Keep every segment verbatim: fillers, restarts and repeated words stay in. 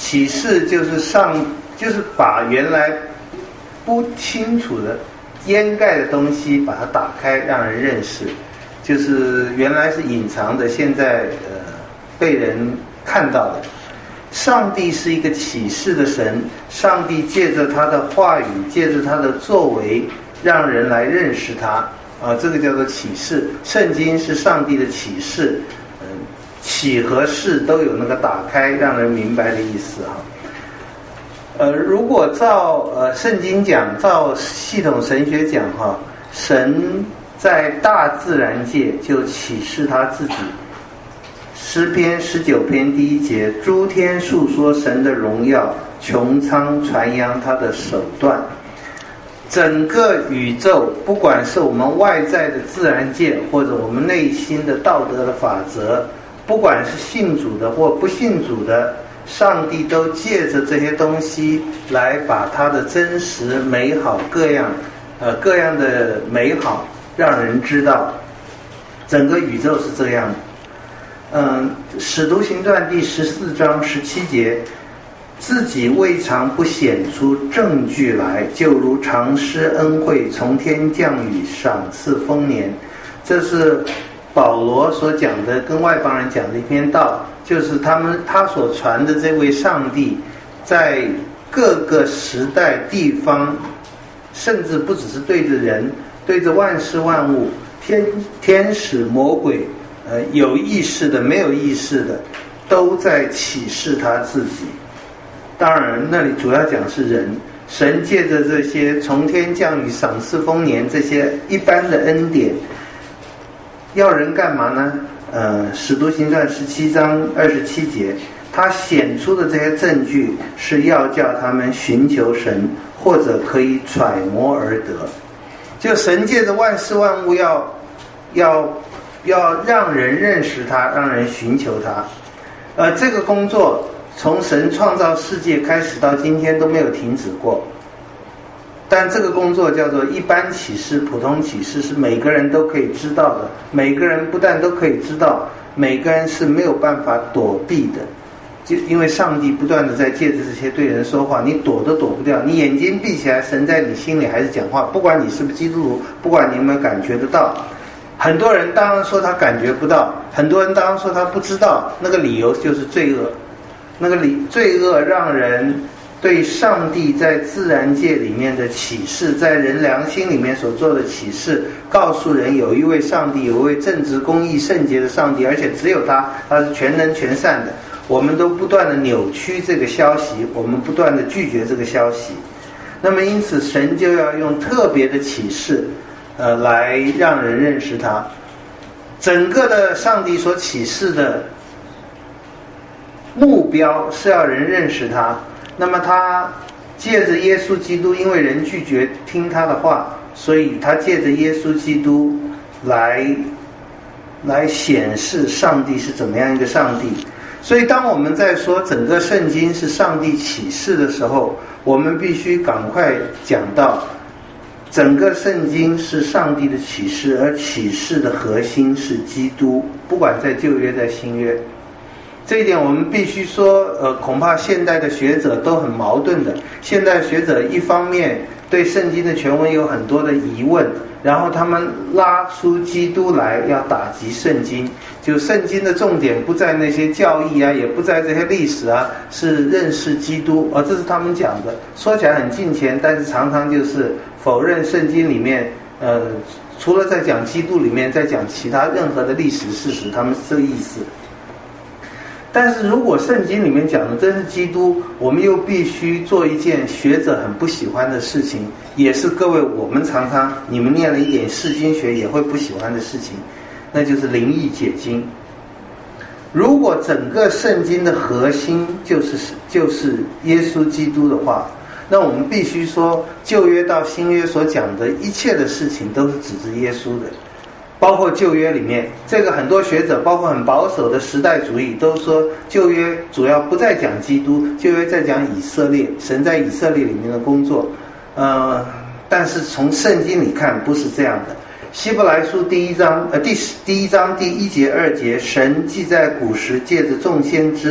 启示就是上，就是把原来不清楚的掩盖的东西把它打开，让人认识，就是原来是隐藏的，现在呃被人看到了。上帝是一个启示的神，上帝借着他的话语，借着他的作为，让人来认识他啊，这个叫做启示。圣经是上帝的启示，嗯，启和示都有那个打开，让人明白的意思啊。呃，如果照呃圣经讲，照系统神学讲哈，神在大自然界就启示他自己。诗篇十九篇第一节，诸天述说神的荣耀，穹苍传扬他的手段。整个宇宙，不管是我们外在的自然界，或者我们内心的道德的法则，不管是信主的或不信主的，上帝都借着这些东西来把他的真实美好各样呃各样的美好让人知道。整个宇宙是这样的。嗯，使徒行传第十四章十七节，自己未尝不显出证据来，就如常施恩惠，从天降雨，赏赐丰年。这是保罗所讲的，跟外邦人讲的一篇道，就是他们他所传的这位上帝，在各个时代地方，甚至不只是对着人，对着万事万物，天天使魔鬼，呃，有意识的没有意识的，都在启示他自己。当然那里主要讲是人，神借着这些从天降雨，赏赐丰年，这些一般的恩典，要人干嘛呢？呃，使徒行传十七章二十七节，他显出的这些证据是要叫他们寻求神，或者可以揣摩而得。就神借着万事万物要要要让人认识他，让人寻求他。呃，这个工作从神创造世界开始到今天都没有停止过。但这个工作叫做一般启示、普通启示，是每个人都可以知道的。每个人不但都可以知道，每个人是没有办法躲避的。就因为上帝不断的在借着这些对人说话，你躲都躲不掉。你眼睛闭起来，神在你心里还是讲话，不管你是不是基督徒，不管你有没有感觉得到。很多人当然说他感觉不到，很多人当然说他不知道，那个理由就是罪恶。那个理罪恶让人对上帝在自然界里面的启示，在人良心里面所做的启示，告诉人有一位上帝，有一位正直公义圣洁的上帝，而且只有他，他是全能全善的。我们都不断的扭曲这个消息，我们不断的拒绝这个消息。那么因此神就要用特别的启示呃，来让人认识他。整个的上帝所启示的目标是要人认识他。那么他借着耶稣基督，因为人拒绝听他的话，所以他借着耶稣基督来来显示上帝是怎么样一个上帝。所以当我们在说整个圣经是上帝启示的时候，我们必须赶快讲到整个圣经是上帝的启示，而启示的核心是基督，不管在旧约在新约。这一点我们必须说，呃，恐怕现代的学者都很矛盾的。现代学者一方面对圣经的权威有很多的疑问，然后他们拉出基督来要打击圣经，就圣经的重点不在那些教义啊，也不在这些历史啊，是认识基督，而、哦、这是他们讲的。说起来很近前，但是常常就是否认圣经里面，呃，除了在讲基督里面，在讲其他任何的历史事实，他们是这个意思。但是如果圣经里面讲的真是基督，我们又必须做一件学者很不喜欢的事情，也是各位我们常常你们念了一点释经学也会不喜欢的事情，那就是灵意解经。如果整个圣经的核心就是就是耶稣基督的话，那我们必须说旧约到新约所讲的一切的事情都是指着耶稣的。包括旧约里面，这个很多学者，包括很保守的时代主义，都说旧约主要不再讲基督，旧约在讲以色列，神在以色列里面的工作。呃，但是从圣经里看不是这样的。希伯来书第一章，呃，第第一章第一节二节，神既在古时借着众先知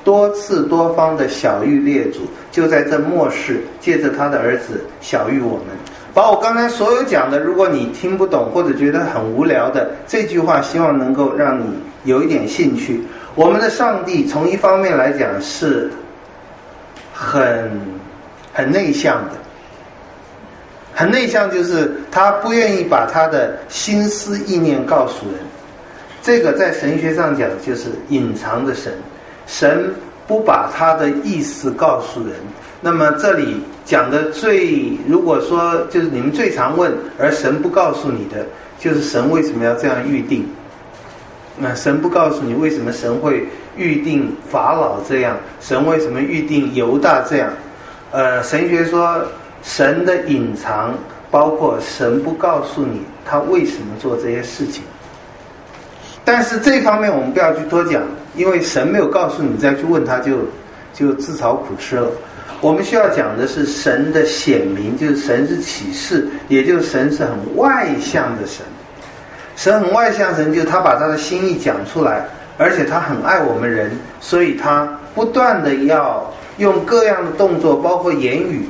多次多方的晓谕列祖，就在这末世借着他的儿子晓谕我们。把我刚才所有讲的，如果你听不懂或者觉得很无聊的这句话，希望能够让你有一点兴趣。我们的上帝从一方面来讲是很很内向的，很内向，就是他不愿意把他的心思意念告诉人。这个在神学上讲就是隐藏的神，神不把他的意思告诉人。那么这里讲的最，如果说就是你们最常问而神不告诉你的，就是神为什么要这样预定。那神不告诉你为什么神会预定法老这样，神为什么预定犹大这样。呃，神学说神的隐藏包括神不告诉你他为什么做这些事情。但是这方面我们不要去多讲，因为神没有告诉你再去问他就就自讨苦吃了。我们需要讲的是神的显明，就是神是启示，也就是神是很外向的神。神很外向，神就是他把他的心意讲出来，而且他很爱我们人，所以他不断的要用各样的动作，包括言语，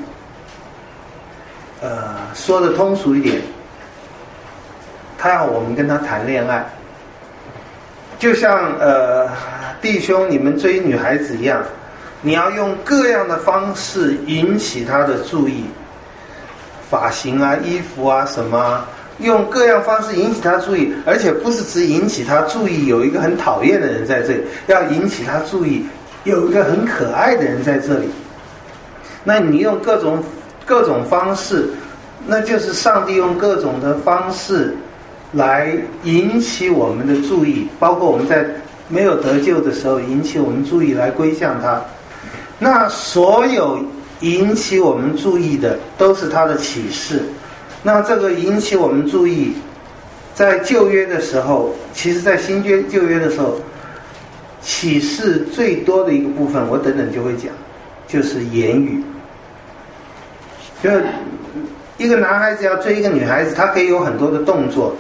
呃，说的通俗一点，他要我们跟他谈恋爱。就像呃弟兄你们追女孩子一样，你要用各样的方式引起她的注意，发型啊、衣服啊什么，用各样方式引起她注意，而且不是只引起她注意有一个很讨厌的人在这里，要引起她注意有一个很可爱的人在这里。那你用各种各种方式，那就是上帝用各种的方式来引起我们的注意，包括我们在没有得救的时候引起我们注意来归向他。那所有引起我们注意的都是他的启示。那这个引起我们注意，在旧约的时候，其实在新约旧约的时候，启示最多的一个部分，我等等就会讲，就是言语。就是一个男孩子要追一个女孩子，他可以有很多的动作。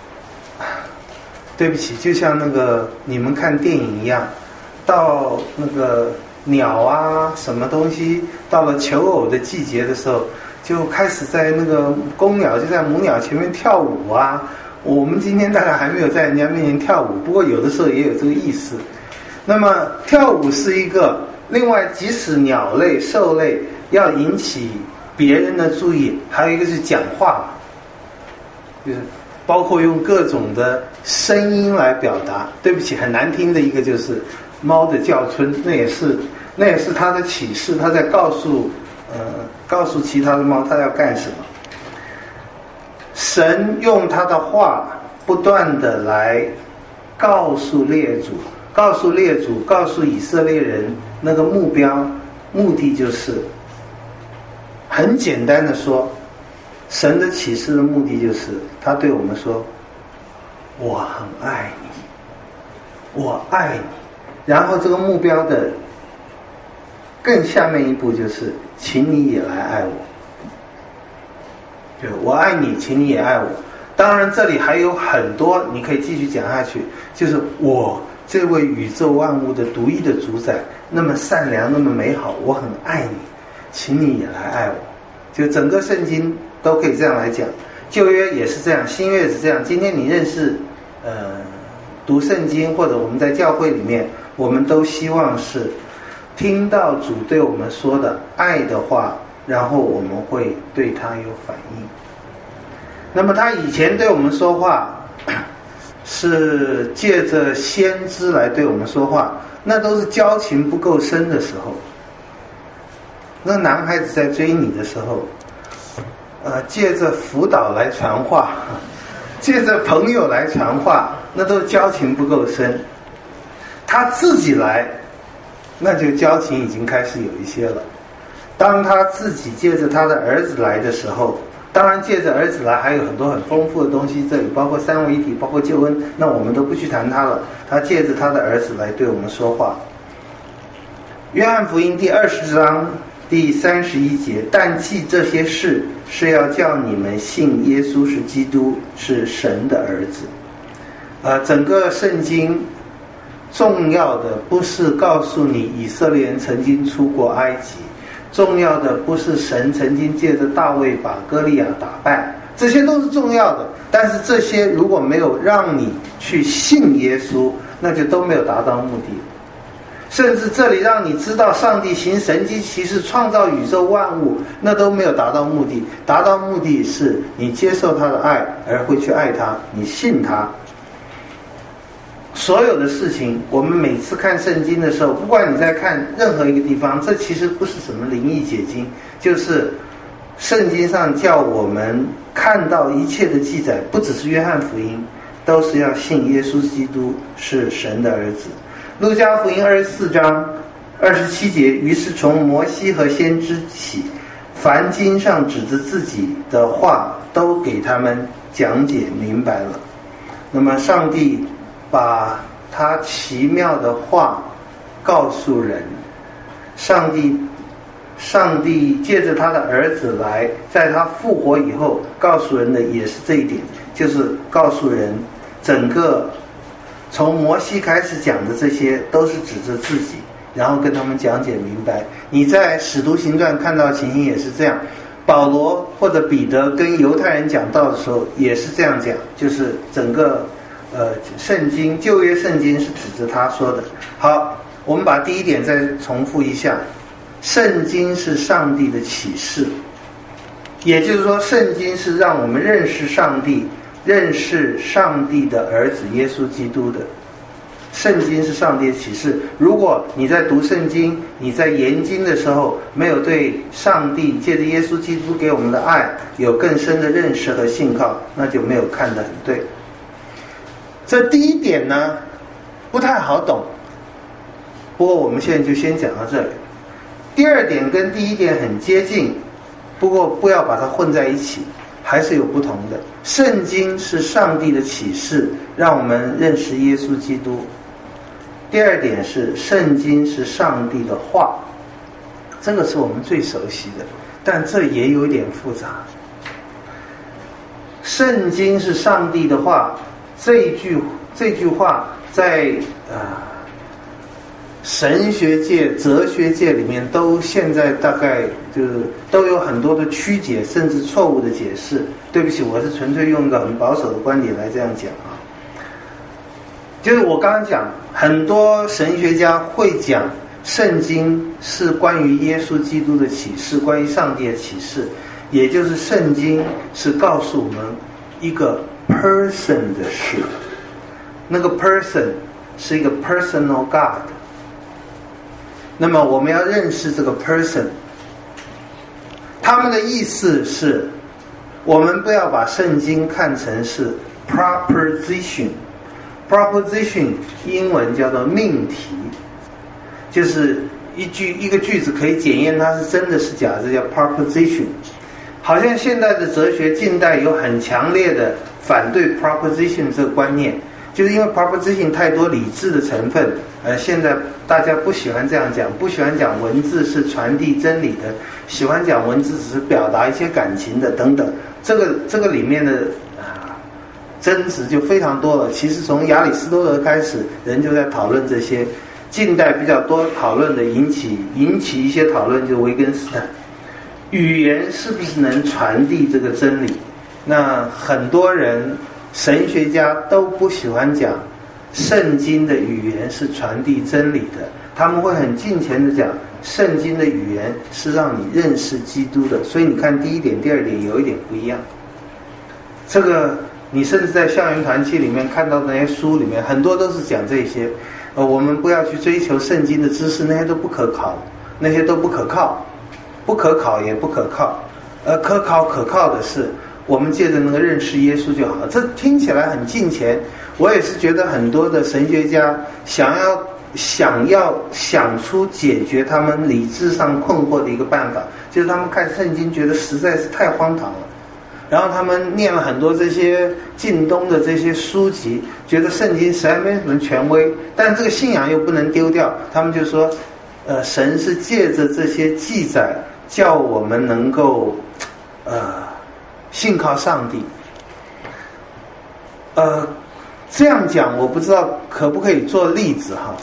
对不起，就像那个你们看电影一样，到那个鸟啊什么东西，到了求偶的季节的时候，就开始在那个公鸟就在母鸟前面跳舞啊。我们今天大概还没有在人家面前跳舞，不过有的时候也有这个意思。那么跳舞是一个，另外即使鸟类兽类要引起别人的注意，还有一个是讲话，就是包括用各种的声音来表达。对不起，很难听的一个就是猫的叫春，那也是那也是它的启示，它在告诉呃告诉其他的猫它要干什么。神用他的话不断的来告诉列祖，告诉列祖，告诉以色列人那个目标，目的就是很简单的说，神的启示的目的就是他对我们说，我很爱你，我爱你。然后这个目标的更下面一步就是请你也来爱我，对，我爱你，请你也爱我。当然这里还有很多你可以继续讲下去，就是我这位宇宙万物的独一的主宰，那么善良，那么美好，我很爱你，请你也来爱我。就整个圣经都可以这样来讲，旧约也是这样，新约也是这样。今天你认识呃读圣经，或者我们在教会里面，我们都希望是听到主对我们说的爱的话，然后我们会对他有反应。那么他以前对我们说话是借着先知来对我们说话，那都是交情不够深的时候。那男孩子在追你的时候，呃，借着辅导来传话，借着朋友来传话，那都交情不够深。他自己来，那就交情已经开始有一些了。当他自己借着他的儿子来的时候，当然借着儿子来还有很多很丰富的东西，这里包括三位一体，包括救恩，那我们都不去谈他了。他借着他的儿子来对我们说话。约翰福音第二十章第三十一节，但记这些事是要叫你们信耶稣是基督，是神的儿子。呃，整个圣经重要的不是告诉你以色列人曾经出过埃及，重要的不是神曾经借着大卫把歌利亚打败，这些都是重要的，但是这些如果没有让你去信耶稣，那就都没有达到目的。甚至这里让你知道上帝行神迹奇事创造宇宙万物，那都没有达到目的。达到目的是你接受他的爱而会去爱他，你信他。所有的事情我们每次看圣经的时候，不管你在看任何一个地方，这其实不是什么灵异解经，就是圣经上叫我们看到一切的记载，不只是约翰福音，都是要信耶稣基督是神的儿子。路加福音二十四章二十七节，于是从摩西和先知起，凡经上指着自己的话都给他们讲解明白了。那么上帝把他奇妙的话告诉人，上帝上帝借着他的儿子来，在他复活以后告诉人的也是这一点，就是告诉人整个从摩西开始讲的这些都是指着自己，然后跟他们讲解明白。你在使徒行传看到情形也是这样，保罗或者彼得跟犹太人讲道的时候也是这样讲，就是整个呃圣经旧约圣经是指着他说的。好，我们把第一点再重复一下，圣经是上帝的启示，也就是说圣经是让我们认识上帝，认识上帝的儿子耶稣基督的。圣经是上帝的启示，如果你在读圣经，你在研经的时候没有对上帝借着耶稣基督给我们的爱有更深的认识和信靠，那就没有看得很对。这第一点呢不太好懂，不过我们现在就先讲到这里。第二点跟第一点很接近，不过不要把它混在一起，还是有不同的。圣经是上帝的启示，让我们认识耶稣基督。第二点是圣经是上帝的话，这个是我们最熟悉的，但这也有点复杂。圣经是上帝的话，这一句这句话在啊、呃、神学界、哲学界里面都现在大概就是都有很多的曲解，甚至错误的解释。对不起，我是纯粹用一个很保守的观点来这样讲啊。就是我刚刚讲，很多神学家会讲圣经是关于耶稣基督的启示，关于上帝的启示，也就是圣经是告诉我们一个 person 的事，那个 person 是一个 personal God。那么我们要认识这个 person， 他们的意思是，我们不要把圣经看成是 proposition。proposition 英文叫做命题，就是一句一个句子可以检验它是真的是假的，叫 proposition。好像现在的哲学近代有很强烈的反对 proposition 这个观念，就是因为 proposition 太多理智的成分，呃，现在大家不喜欢这样讲，不喜欢讲文字是传递真理的，喜欢讲文字只是表达一些感情的等等。这个这个里面的啊争执就非常多了。其实从亚里士多德开始，人就在讨论这些。近代比较多讨论的，引起引起一些讨论，就是维根斯坦，语言是不是能传递这个真理？那很多人神学家都不喜欢讲圣经的语言是传递真理的，他们会很尽前的讲圣经的语言是让你认识基督的。所以你看第一点第二点有一点不一样。这个你甚至在校园团契里面看到的那些书里面很多都是讲这些，呃，我们不要去追求圣经的知识，那些都不可考，那些都不可靠，不可考也不可靠。呃，可考可靠的是我们借着那个认识耶稣就好。这听起来很近前，我也是觉得很多的神学家想要想要想出解决他们理智上困惑的一个办法，就是他们看圣经觉得实在是太荒唐了，然后他们念了很多这些近东的这些书籍，觉得圣经实在没什么权威，但这个信仰又不能丢掉，他们就说呃，神是借着这些记载叫我们能够呃信靠上帝。呃， 这样讲我不知道可不可以做例子哈。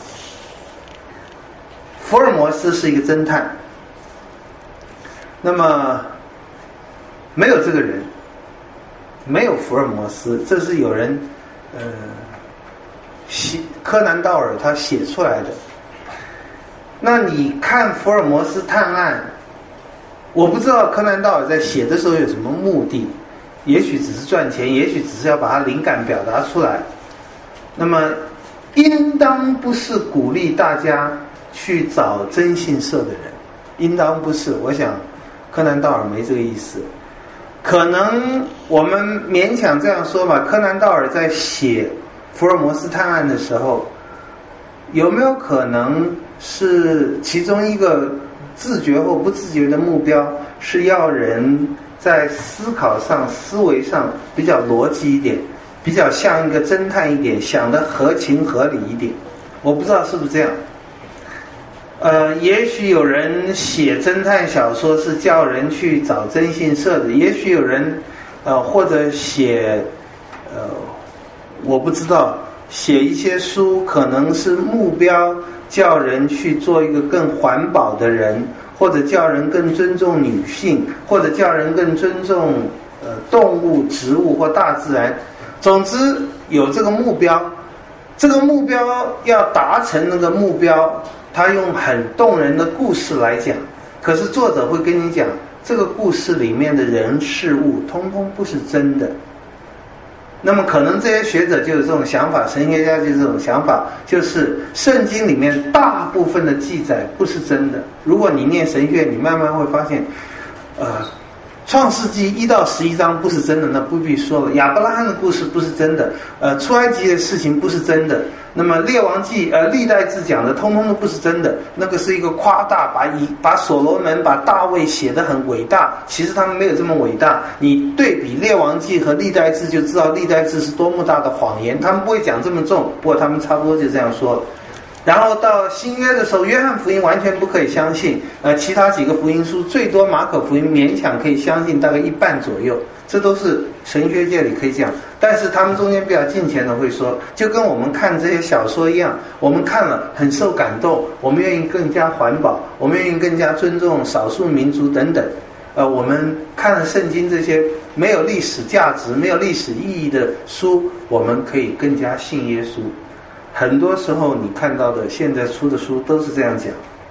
福尔摩斯是一个侦探，那么没有这个人，没有福尔摩斯，这是有人呃写柯南道尔他写出来的。那你看福尔摩斯探案，我不知道柯南道尔在写的时候有什么目的，也许只是赚钱，也许只是要把他灵感表达出来。那么应当不是鼓励大家去找征信社的人，应当不是。我想柯南道尔没这个意思。可能我们勉强这样说吧，柯南道尔在写福尔摩斯探案的时候，有没有可能是其中一个自觉或不自觉的目标是要人在思考上思维上比较逻辑一点，比较像一个侦探一点，想得合情合理一点。我不知道是不是这样。呃，也许有人写侦探小说是叫人去找征信社的，也许有人呃或者写呃我不知道，写一些书可能是目标叫人去做一个更环保的人，或者叫人更尊重女性，或者叫人更尊重呃动物、植物或大自然。总之有这个目标，这个目标要达成那个目标，他用很动人的故事来讲，可是作者会跟你讲，这个故事里面的人事物通通不是真的。那么可能这些学者就有这种想法，神学家就有这种想法，就是圣经里面大部分的记载不是真的。如果你念神学，你慢慢会发现呃创世纪一到十一章不是真的，那不必说了。亚伯拉罕的故事不是真的，呃，出埃及的事情不是真的。那么列王记、呃历代志讲的，通通都不是真的。那个是一个夸大，把以把所罗门、把大卫写得很伟大，其实他们没有这么伟大。你对比列王记和历代志，就知道历代志是多么大的谎言。他们不会讲这么重，不过他们差不多就这样说了。然后到新约的时候，约翰福音完全不可以相信，呃，其他几个福音书最多马可福音勉强可以相信大概一半左右，这都是神学界里可以讲。但是他们中间比较近前的会说，就跟我们看这些小说一样，我们看了很受感动，我们愿意更加环保，我们愿意更加尊重少数民族等等。呃，我们看了圣经这些没有历史价值、没有历史意义的书，我们可以更加信耶稣。很多时候你看到的现在出的书都是这样讲，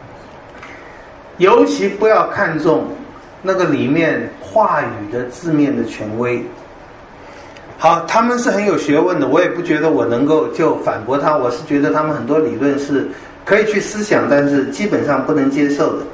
尤其不要看重那个里面话语的字面的权威。好，他们是很有学问的，我也不觉得我能够就反驳他，我是觉得他们很多理论是可以去思想，但是基本上不能接受的。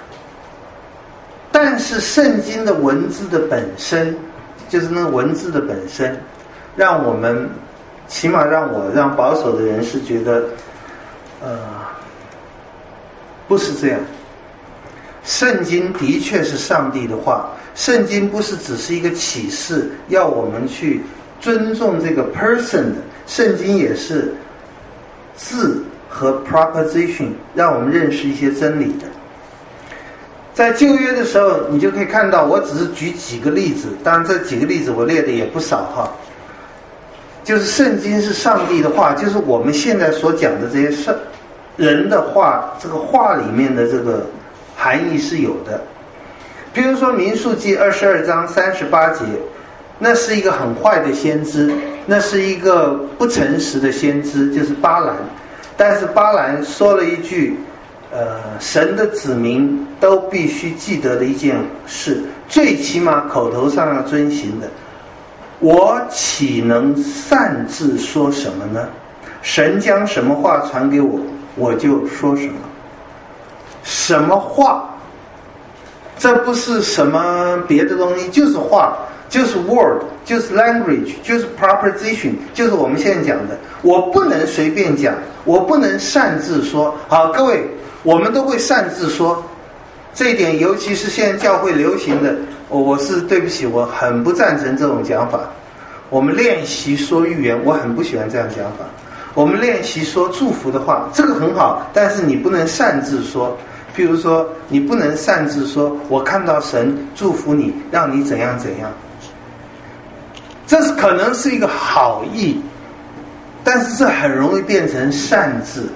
但是圣经的文字的本身，就是那个文字的本身，让我们起码让我让保守的人是觉得呃不是这样。圣经的确是上帝的话，圣经不是只是一个启示要我们去尊重这个 person 的，圣经也是字和 proposition 让我们认识一些真理的。在旧约的时候你就可以看到，我只是举几个例子，当然这几个例子我列的也不少哈。就是圣经是上帝的话，就是我们现在所讲的这些圣人的话，这个话里面的这个含义是有的。比如说民数记二十二章三十八节，那是一个很坏的先知，那是一个不诚实的先知，就是巴兰。但是巴兰说了一句呃，神的子民都必须记得的一件事，最起码口头上要遵行的，我岂能擅自说什么呢？神将什么话传给我，我就说什么。什么话？这不是什么别的东西，就是话，就是 word， 就是 language， 就是 proposition， 就是我们现在讲的。我不能随便讲，我不能擅自说。好，各位，我们都会擅自说，这一点尤其是现在教会流行的，我我是对不起，我很不赞成这种讲法。我们练习说预言，我很不喜欢这样讲法。我们练习说祝福的话，这个很好，但是你不能擅自说。譬如说，你不能擅自说我看到神祝福你，让你怎样怎样。这是可能是一个好意， 但是这很容易变成擅自。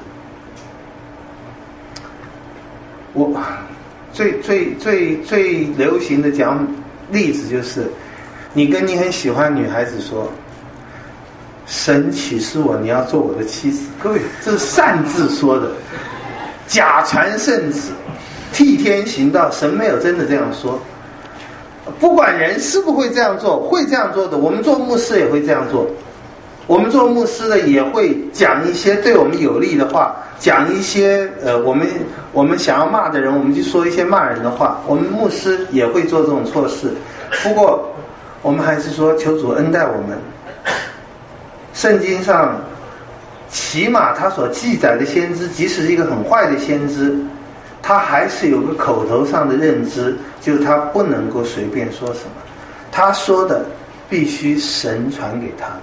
我最最最最流行的讲例子就是，你跟你很喜欢的女孩子说，神启示我你要做我的妻子。各位，这是擅自说的，假传圣旨，替天行道，神没有真的这样说。不管人是不会这样做，会这样做的，我们做牧师也会这样做。我们做牧师的也会讲一些对我们有利的话，讲一些呃我们我们想要骂的人，我们就说一些骂人的话。我们牧师也会做这种错事，不过我们还是说求主恩待我们。圣经上起码他所记载的先知，即使是一个很坏的先知，他还是有个口头上的认知，就是他不能够随便说什么，他说的必须神传给他的。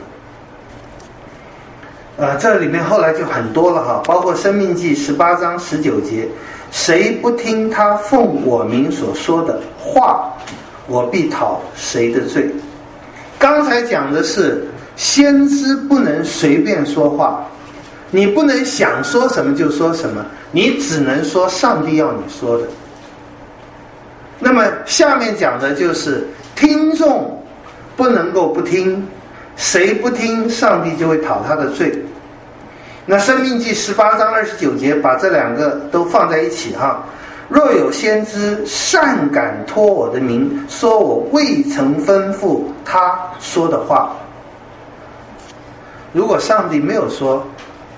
呃，这里面后来就很多了哈，包括申命记十八章十九节，谁不听他奉我名所说的话，我必讨谁的罪。刚才讲的是先知不能随便说话，你不能想说什么就说什么，你只能说上帝要你说的。那么下面讲的就是听众不能够不听，谁不听上帝就会讨他的罪。那申命记十八章二十九节把这两个都放在一起哈。若有先知擅敢托我的名，说我未曾吩咐他说的话，如果上帝没有说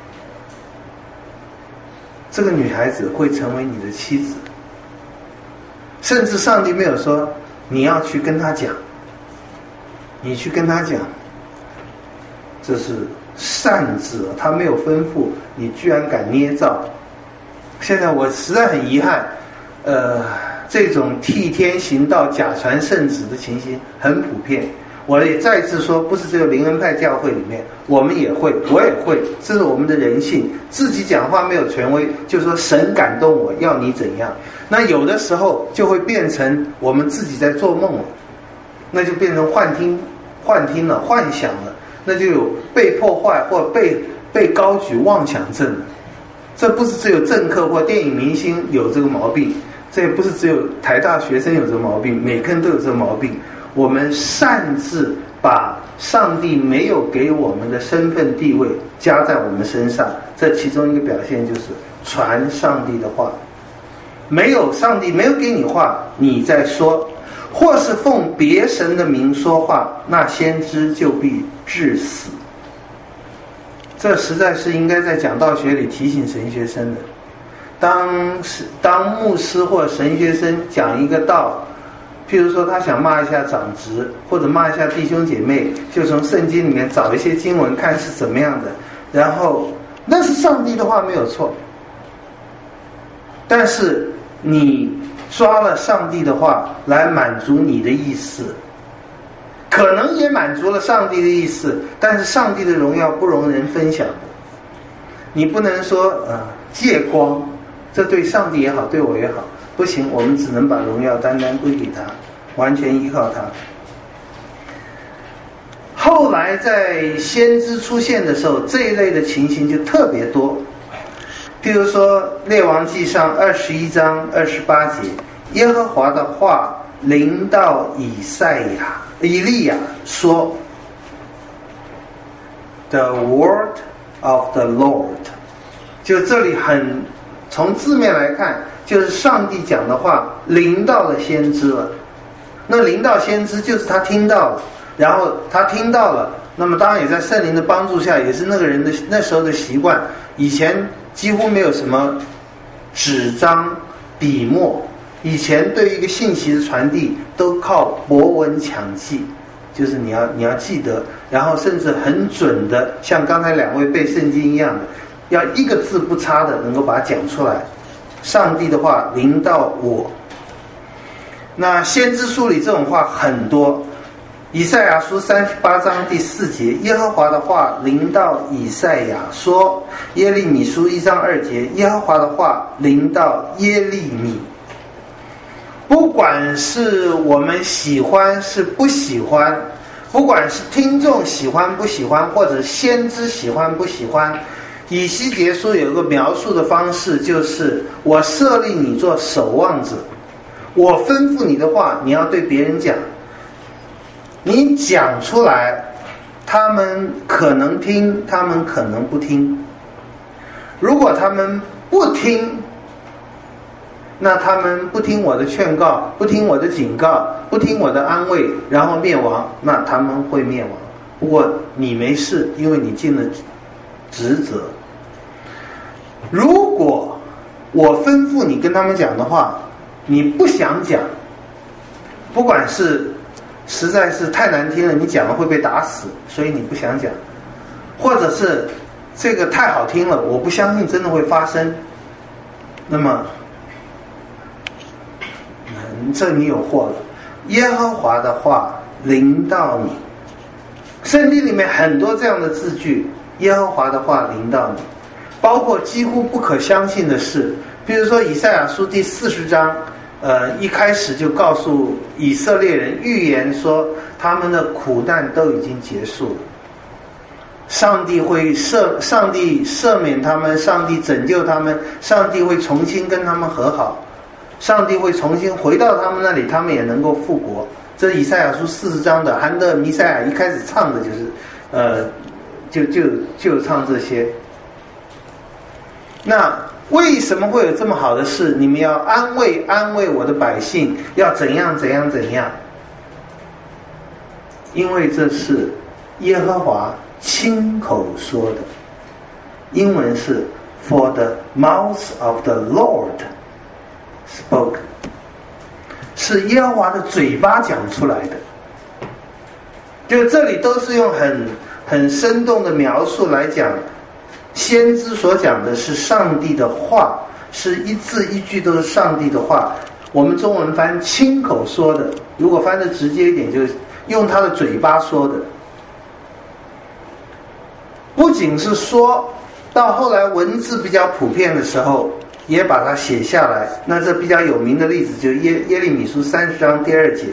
这个女孩子会成为你的妻子，甚至上帝没有说你要去跟她讲，你去跟她讲，这是擅自，他没有吩咐你居然敢捏造。现在我实在很遗憾，呃，这种替天行道、假传圣旨的情形很普遍。我也再次说，不是只有灵恩派教会里面，我们也会，我也会，这是我们的人性。自己讲话没有权威，就说神感动我要你怎样，那有的时候就会变成我们自己在做梦了，那就变成幻听、幻听了、幻想了，那就有被破坏或被被高举妄想症了。这不是只有政客或电影明星有这个毛病，这也不是只有台大学生有这个毛病，每个人都有这个毛病。我们擅自把上帝没有给我们的身份地位加在我们身上，这其中一个表现就是传上帝的话。没有上帝没有给你话，你在说，或是奉别神的名说话，那先知就必致死。这实在是应该在讲道学里提醒神学生的。当当牧师或神学生讲一个道，譬如说他想骂一下长执，或者骂一下弟兄姐妹，就从圣经里面找一些经文看是怎么样的，然后那是上帝的话没有错，但是你抓了上帝的话来满足你的意思，可能也满足了上帝的意思，但是上帝的荣耀不容人分享的。你不能说呃借光，这对上帝也好，对我也好，不行，我们只能把荣耀单单归给他，完全依靠他。后来在先知出现的时候，这一类的情形就特别多。譬如说列王纪上二十一章二十八节，耶和华的话临到以赛亚以利亚说 The word of the Lord， 就这里很从字面来看，就是上帝讲的话临到了先知了。那临到先知就是他听到了，然后他听到了，那么当然也在圣灵的帮助下，也是那个人的那时候的习惯。以前几乎没有什么纸张笔墨，以前对于一个信息的传递都靠博闻强记，就是你要你要记得，然后甚至很准的，像刚才两位背圣经一样的，要一个字不差的能够把它讲出来。上帝的话临到我，那先知书里这种话很多。以赛亚书三十八章第四节，耶和华的话临到以赛亚说。耶利米书一章二节，耶和华的话临到耶利米。不管是我们喜欢是不喜欢， 不管是听众喜欢不喜欢，或者先知喜欢不喜欢，以西结书有一个描述的方式，就是我设立你做守望者，我吩咐你的话你要对别人讲，你讲出来，他们可能听，他们可能不听。如果他们不听，那他们不听我的劝告，不听我的警告，不听我的安慰，然后灭亡，那他们会灭亡。不过你没事，因为你尽了职责。如果我吩咐你跟他们讲的话，你不想讲，不管是实在是太难听了，你讲了会被打死，所以你不想讲，或者是这个太好听了，我不相信真的会发生，那么嗯，这你有祸了。耶和华的话临到你，圣经里面很多这样的字句，耶和华的话临到你，包括几乎不可相信的事，比如说以赛亚书第四十章，呃，一开始就告诉以色列人预言说，他们的苦难都已经结束了，上帝会赦，上帝赦免他们，上帝拯救他们，上帝会重新跟他们和好，上帝会重新回到他们那里，他们也能够复国。这以赛亚书四十章的韩德弥赛亚一开始唱的就是，呃，就就就唱这些。那为什么会有这么好的事？你们要安慰安慰我的百姓，要怎样怎样怎样？因为这是耶和华亲口说的，英文是 For the mouth of the Lord spoke， 是耶和华的嘴巴讲出来的。就这里都是用很很生动的描述来讲，先知所讲的是上帝的话，是一字一句都是上帝的话。我们中文翻亲口说的，如果翻得直接一点，就是用他的嘴巴说的。不仅是说，到后来文字比较普遍的时候，也把它写下来。那这比较有名的例子就是耶耶利米书三十章第二节，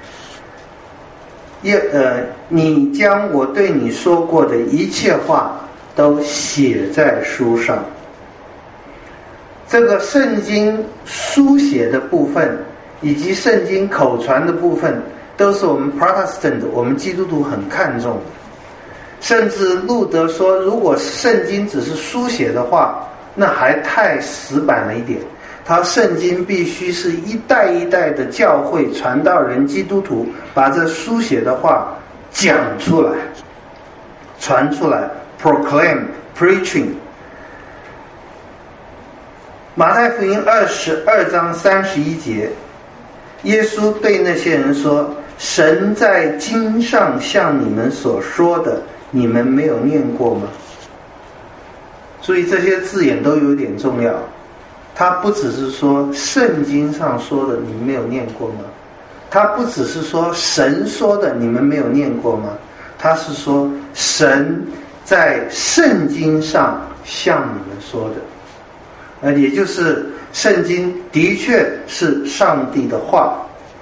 耶呃，你将我对你说过的一切话都写在书上。这个圣经书写的部分以及圣经口传的部分，都是我们 Protestant 我们基督徒很看重的。甚至路德说，如果圣经只是书写的话，那还太死板了一点。他圣经必须是一代一代的教会传道人基督徒把这书写的话讲出来，传出来 proclaim preaching。 马太福音二十二章三十一节，耶稣对那些人说，神在经上向你们所说的，你们没有念过吗？所以这些字眼都有点重要，他不只是说圣经上说的你们没有念过吗？他不只是说神说的你们没有念过吗？他是说神在圣经上向你们说的，呃，也就是圣经的确是上帝的话。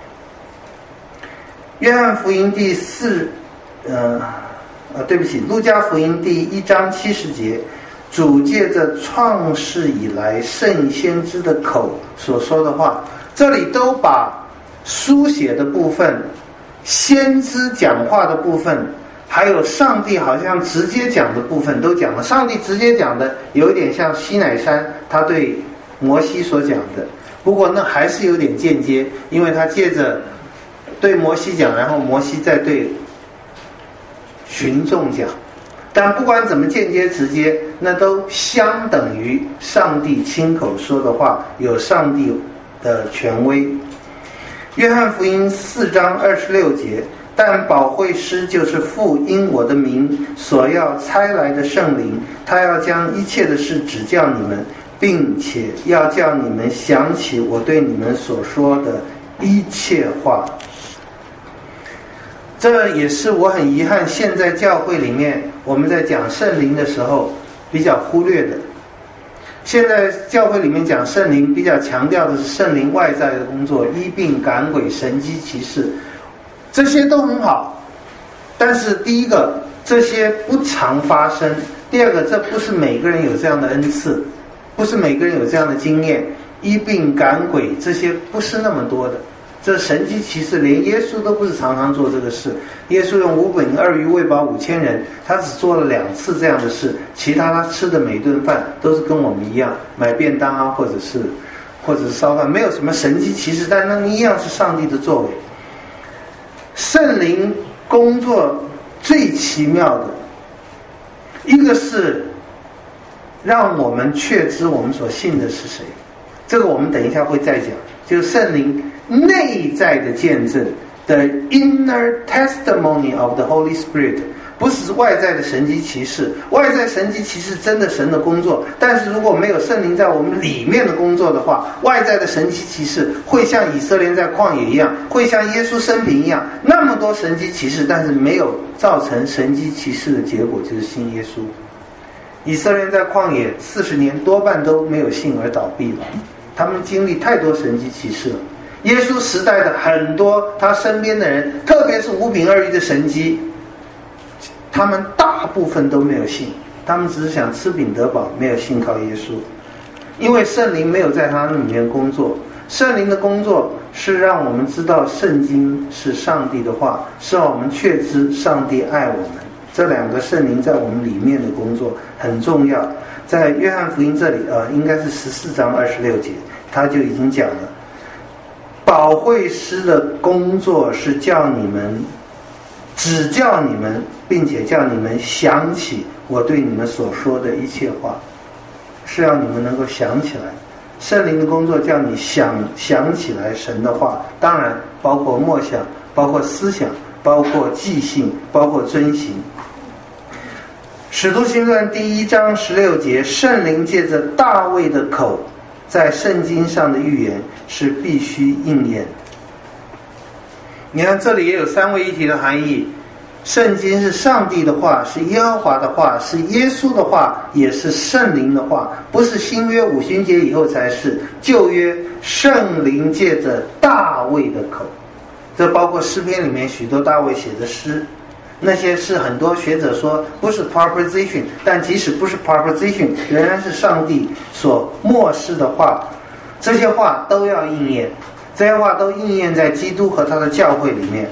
约翰福音第四，呃，呃，对不起，路加福音第一章七十节，主借着创世以来圣先知的口所说的话，这里都把书写的部分、先知讲话的部分，还有上帝好像直接讲的部分都讲了。上帝直接讲的有一点像西乃山他对摩西所讲的，不过那还是有点间接，因为他借着对摩西讲，然后摩西再对群众讲。但不管怎么间接直接，那都相等于上帝亲口说的话，有上帝的权威。约翰福音四章二十六节，但保惠师就是父因我的名所要差来的圣灵，他要将一切的事指教你们，并且要叫你们想起我对你们所说的一切话。这也是我很遗憾，现在教会里面我们在讲圣灵的时候比较忽略的。现在教会里面讲圣灵比较强调的是圣灵外在的工作，医病赶鬼神机奇事，这些都很好， 但是第一个，这些不常发生；第二个，这不是每个人有这样的恩赐，不是每个人有这样的经验。医病赶鬼这些不是那么多的，这神迹奇事连耶稣都不是常常做这个事。耶稣用五饼二鱼喂饱五千人，他只做了两次这样的事，其他他吃的每顿饭都是跟我们一样买便当啊，或者是或者是烧饭，没有什么神迹奇事，但那一样是上帝的作为。圣灵工作最奇妙的一个是让我们确知我们所信的是谁，这个我们等一下会再讲，就是圣灵内在的见证 The inner testimony of the Holy Spirit， 不是外在的神迹奇事。外在神迹奇事真的神的工作，但是如果没有圣灵在我们里面的工作的话，外在的神迹奇事会像以色列在旷野一样，会像耶稣生平一样，那么多神迹奇事，但是没有造成神迹奇事的结果就是信耶稣。以色列在旷野四十年多半都没有信而倒闭了，他们经历太多神迹奇事了。耶稣时代的很多他身边的人，特别是五饼二鱼的神迹，他们大部分都没有信，他们只是想吃饼得饱，没有信靠耶稣。因为圣灵没有在他里面工作，圣灵的工作是让我们知道圣经是上帝的话，是让我们确知上帝爱我们。这两个圣灵在我们里面的工作很重要。在约翰福音这里呃，应该是十四章二十六节，他就已经讲了，保惠师的工作是叫你们只叫你们，并且叫你们想起我对你们所说的一切话，是要你们能够想起来。圣灵的工作叫你想想起来神的话，当然包括默想，包括思想，包括记性，包括遵行。使徒行传第一章十六节，圣灵借着大卫的口在圣经上的预言是必须应验。你看这里也有三位一体的含义，圣经是上帝的话，是耶和华的话，是耶稣的话，也是圣灵的话，不是新约五旬节以后才是，旧约圣灵借着大卫的口，这包括诗篇里面许多大卫写的诗，那些是很多学者说不是 proposition， 但即使不是 proposition， 仍然是上帝所默示的话，这些话都要应验，这些话都应验在基督和他的教会里面。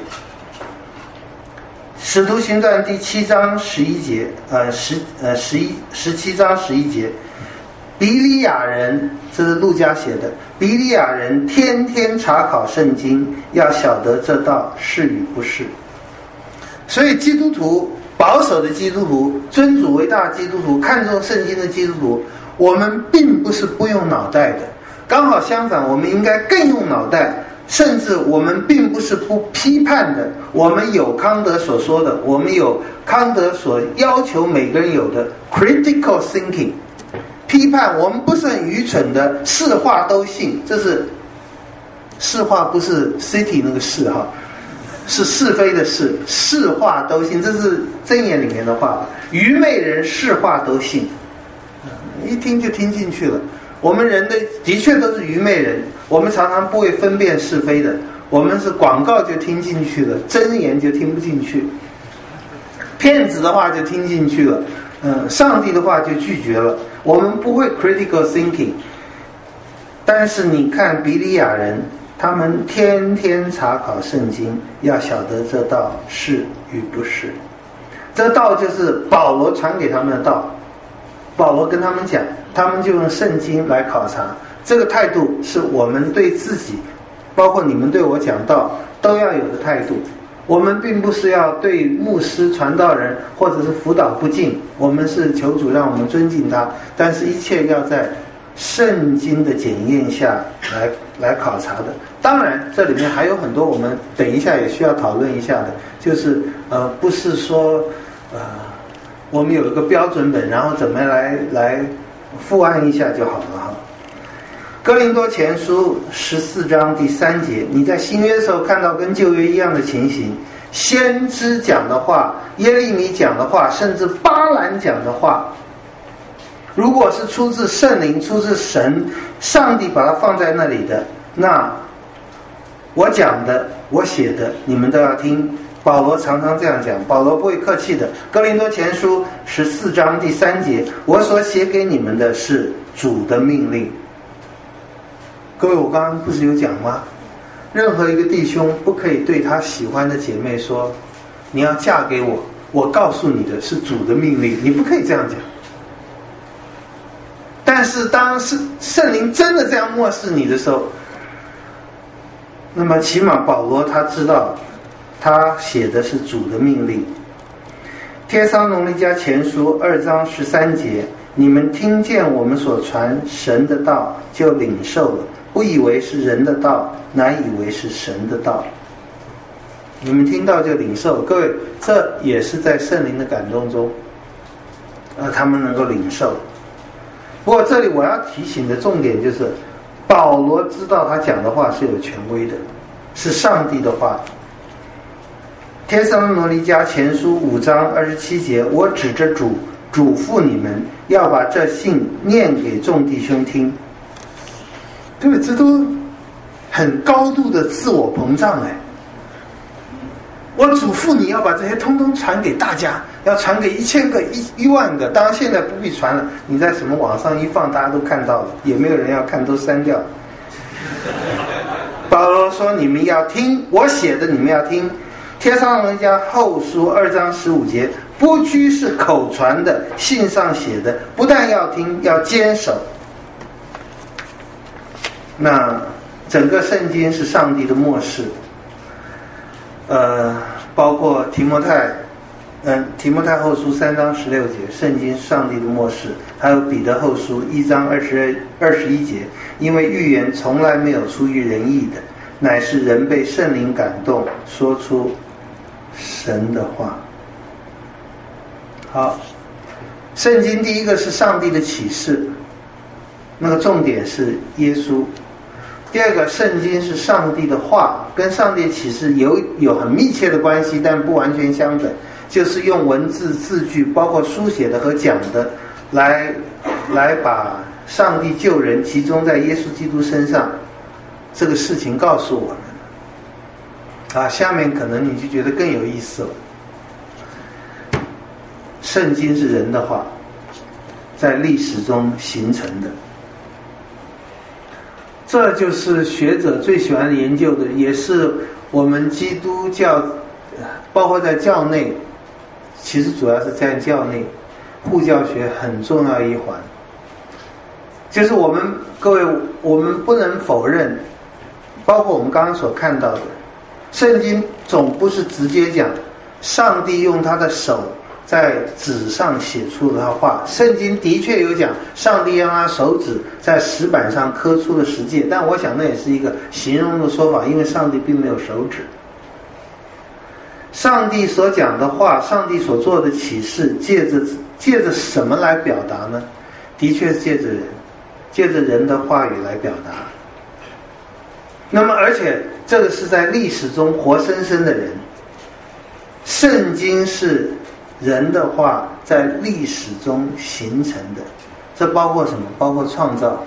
使徒行传第七章十一节，呃十呃十一十七章十一节，比利亚人，这是路加写的，比利亚人天天查考圣经，要晓得这道是与不是。所以基督徒，保守的基督徒，尊主为大的基督徒，看重圣经的基督徒，我们并不是不用脑袋的，刚好相反，我们应该更用脑袋，甚至我们并不是不批判的，我们有康德所说的，我们有康德所要求每个人有的 critical thinking， 批判。我们不是很愚蠢的是话都信，这是是话，不是 city 那个是哈，是是非的是，是话都信，这是箴言里面的话。愚昧人是话都信，一听就听进去了。我们人的的确都是愚昧人，我们常常不会分辨是非的，我们是广告就听进去了，箴言就听不进去，骗子的话就听进去了，嗯，上帝的话就拒绝了。我们不会 critical thinking， 但是你看比利亚人，他们天天查考圣经，要晓得这道是与不是。这道就是保罗传给他们的道，保罗跟他们讲，他们就用圣经来考察。这个态度是我们对自己，包括你们对我讲道都要有的态度。我们并不是要对牧师、传道人或者是辅导不敬，我们是求主让我们尊敬他，但是一切要在圣经的检验下来来考察的。当然这里面还有很多我们等一下也需要讨论一下的，就是呃不是说呃我们有一个标准本，然后怎么来来复案一下就好了哈。哥林多前书十四章第三节，你在新约的时候看到跟旧约一样的情形，先知讲的话，耶利米讲的话，甚至巴兰讲的话，如果是出自圣灵，出自神，上帝把它放在那里的，那我讲的我写的你们都要听， 保罗常常这样讲，保罗不会客气的。哥林多前书十四章第三节，我所写给你们的是主的命令。各位，我刚刚不是有讲吗？任何一个弟兄不可以对他喜欢的姐妹说，你要嫁给我，我告诉你的是主的命令，你不可以这样讲。但是当是圣灵真的这样漠视你的时候，那么起码保罗他知道他写的是主的命令。帖撒罗尼迦前书二章十三节，你们听见我们所传神的道就领受了，不以为是人的道，乃以为是神的道。你们听到就领受，各位，这也是在圣灵的感动中呃，他们能够领受。不过这里我要提醒的重点就是，保罗知道他讲的话是有权威的，是上帝的话。帖撒罗尼迦前书五章二十七节，我指着主嘱咐你们，要把这信念给众弟兄听。各位，这都很高度的自我膨胀哎！我嘱咐你要把这些通通传给大家，要传给一千个、一一万个。当然现在不必传了，你在什么网上一放，大家都看到了，也没有人要看，都删掉了。保罗说：“你们要听我写的，你们要听。”帖撒罗尼迦后书二章十五节，不拘是口传的，信上写的，不但要听，要坚守。那整个圣经是上帝的默示，呃，包括提摩太，嗯，提摩太后书三章十六节，圣经是上帝的默示，还有彼得后书一章二十二十一节，因为预言从来没有出于人意的，乃是人被圣灵感动，说出神的话。好，圣经第一个是上帝的启示，那个重点是耶稣。第二个，圣经是上帝的话，跟上帝启示有有很密切的关系，但不完全相等，就是用文字字句，包括书写的和讲的，来来把上帝救人集中在耶稣基督身上这个事情告诉我们。啊，下面可能你就觉得更有意思了。圣经是人的话，在历史中形成的。这就是学者最喜欢研究的，也是我们基督教，包括在教内，其实主要是在教内，护教学很重要一环。就是我们各位，我们不能否认，包括我们刚刚所看到的，圣经总不是直接讲上帝用他的手在纸上写出的话，圣经的确有讲上帝让他手指在石板上刻出了十诫，但我想那也是一个形容的说法，因为上帝并没有手指。上帝所讲的话，上帝所做的启示，借着借着什么来表达呢？的确是借着人，借着人的话语来表达。那么而且这个是在历史中活生生的人，圣经是人的话在历史中形成的，这包括什么？包括创造。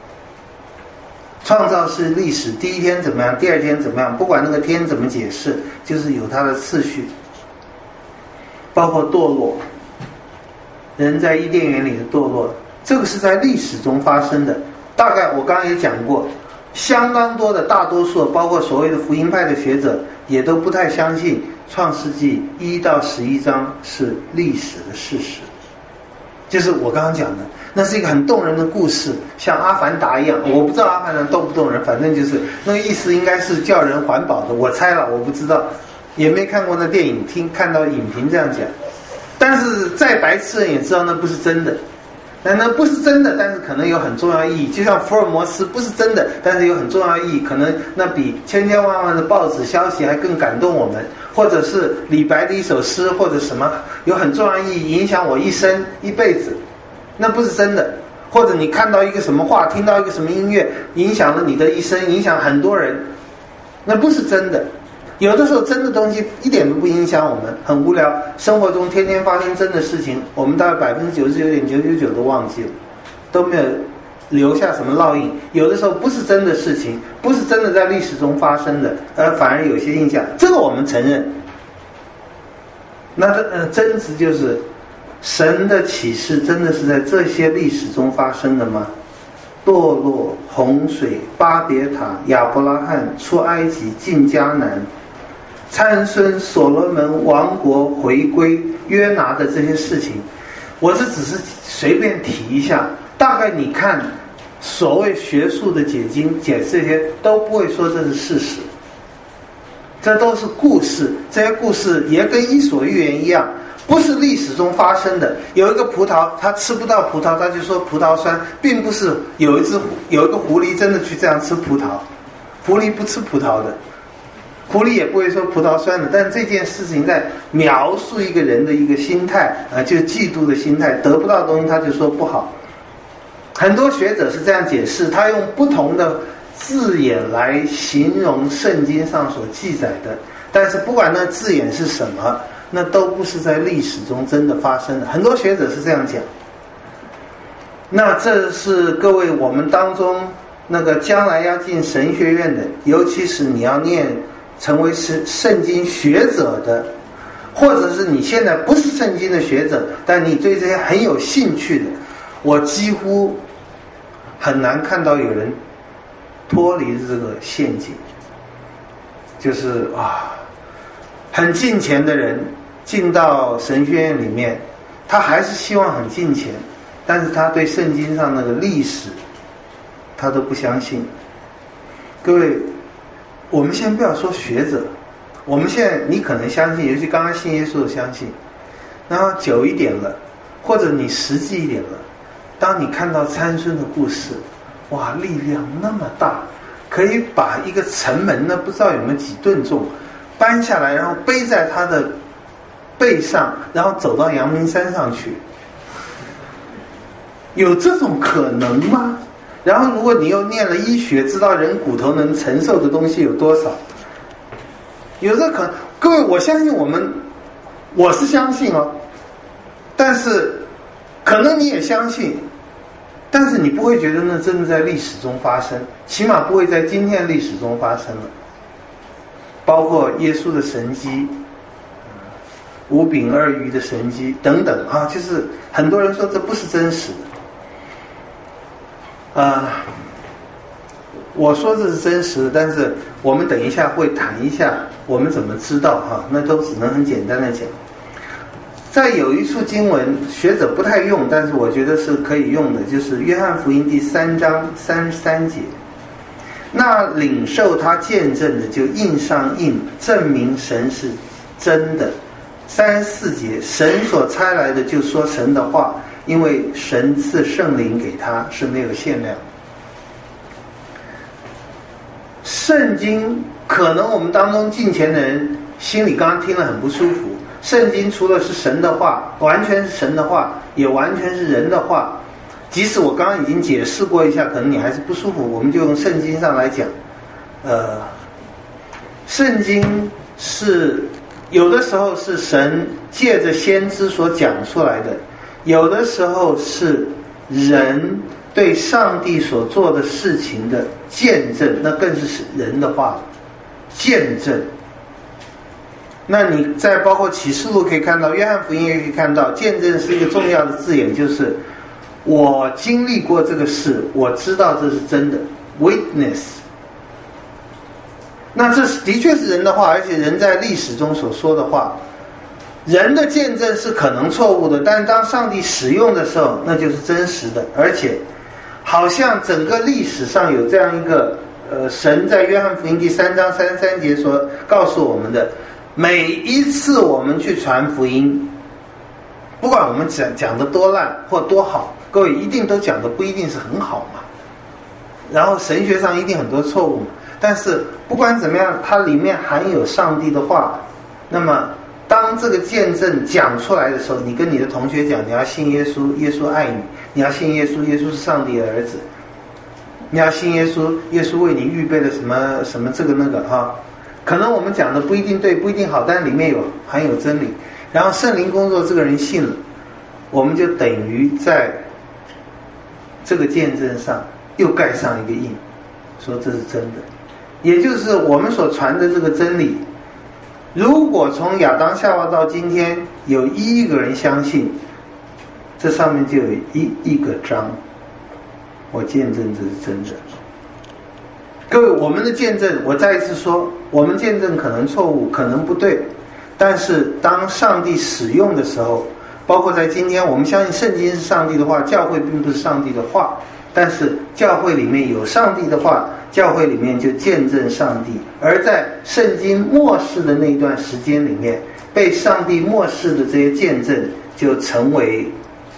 创造是历史，第一天怎么样，第二天怎么样，不管那个天怎么解释，就是有它的次序。包括堕落，人在伊甸园里的堕落，这个是在历史中发生的。大概我刚刚也讲过，相当多的大多数，包括所谓的福音派的学者，也都不太相信创世纪一到十一章是历史的事实。就是我刚刚讲的，那是一个很动人的故事，像阿凡达一样。我不知道阿凡达动不动人，反正就是那个意思，应该是叫人环保的。我猜了，我不知道，也没看过那电影，听看到影评这样讲。但是再白痴人也知道那不是真的。但那不是真的，但是可能有很重要意义。就像福尔摩斯不是真的，但是有很重要意义，可能那比千千万万的报纸消息还更感动我们。或者是李白的一首诗，或者什么有很重要意义，影响我一生一辈子，那不是真的。或者你看到一个什么话，听到一个什么音乐，影响了你的一生，影响很多人，那不是真的。有的时候真的东西一点都不影响我们，很无聊，生活中天天发生真的事情，我们大概百分之九十九点九九九都忘记了，都没有留下什么烙印。有的时候不是真的事情，不是真的在历史中发生的，而反而有些印象，这个我们承认。 那这呃真值就是神的启示真的是在这些历史中发生的吗？堕落、洪水、巴别塔、亚伯拉罕、出埃及、进迦南、参孙、所罗门王国回归、约拿的这些事情，我这只是随便提一下。大概你看所谓学术的解经解这些都不会说这是事实，这都是故事。这些故事也跟伊索寓言一样，不是历史中发生的。有一个葡萄，他吃不到葡萄，他就说葡萄酸，并不是有一只有一个狐狸真的去这样吃葡萄，狐狸不吃葡萄的，狐狸也不会说葡萄酸的。但这件事情在描述一个人的一个心态啊，就嫉妒的心态，得不到的东西他就说不好。很多学者是这样解释，他用不同的字眼来形容圣经上所记载的，但是不管那字眼是什么，那都不是在历史中真的发生的。很多学者是这样讲。那这是各位我们当中那个将来要进神学院的，尤其是你要念成为是圣经学者的，或者是你现在不是圣经的学者，但你对这些很有兴趣的，我几乎很难看到有人脱离这个陷阱。就是啊，很敬虔的人进到神学院里面，他还是希望很敬虔，但是他对圣经上那个历史他都不相信。各位，我们先不要说学者，我们现在你可能相信，尤其刚刚信耶稣的相信，然后久一点了，或者你实际一点了，当你看到参孙的故事，哇，力量那么大，可以把一个城门呢不知道有没有几吨重搬下来，然后背在他的背上，然后走到阳明山上去，有这种可能吗？然后如果你又念了医学，知道人骨头能承受的东西有多少，有这可能。各位，我相信我们，我是相信哦，但是可能你也相信，但是你不会觉得那真的在历史中发生，起码不会在今天历史中发生了。包括耶稣的神迹，五饼二鱼的神迹等等啊，就是很多人说这不是真实的。啊、呃，我说这是真实的，但是我们等一下会谈一下我们怎么知道哈、啊，那都只能很简单的讲。在有一处经文学者不太用，但是我觉得是可以用的，就是约翰福音第三章三十三节，那领受他见证的就印上印，证明神是真的。三十四节，神所差来的就说神的话，因为神赐圣灵给他是没有限量。圣经可能我们当中敬虔的人心里刚刚听了很不舒服，圣经除了是神的话，完全是神的话，也完全是人的话。即使我刚刚已经解释过一下，可能你还是不舒服，我们就用圣经上来讲。呃，圣经是有的时候是神借着先知所讲出来的，有的时候是人对上帝所做的事情的见证，那更是人的话，见证。那你在包括启示录可以看到，约翰福音也可以看到，见证是一个重要的字眼，就是我经历过这个事，我知道这是真的 witness。 那这是的确是人的话，而且人在历史中所说的话，人的见证是可能错误的，但当上帝使用的时候，那就是真实的。而且好像整个历史上有这样一个呃，神在约翰福音第三章三十三节所告诉我们的，每一次我们去传福音，不管我们讲讲的多烂或多好，各位一定都讲的不一定是很好嘛，然后神学上一定很多错误嘛，但是不管怎么样，它里面含有上帝的话。那么当这个见证讲出来的时候，你跟你的同学讲，你要信耶稣，耶稣爱你，你要信耶稣，耶稣是上帝的儿子，你要信耶稣，耶稣为你预备了什么什么这个那个哈。可能我们讲的不一定对，不一定好，但里面有含有真理。然后圣灵工作，这个人信了，我们就等于在这个见证上又盖上一个印，说这是真的。也就是我们所传的这个真理， 如果从亚当夏娃到今天有一亿个人相信，这上面就有一亿个章，我见证这是真的。各位，我们的见证，我再一次说，我们见证可能错误，可能不对，但是当上帝使用的时候，包括在今天，我们相信圣经是上帝的话，教会并不是上帝的话，但是教会里面有上帝的话，教会里面就见证上帝。而在圣经末世的那一段时间里面，被上帝末世的这些见证就成为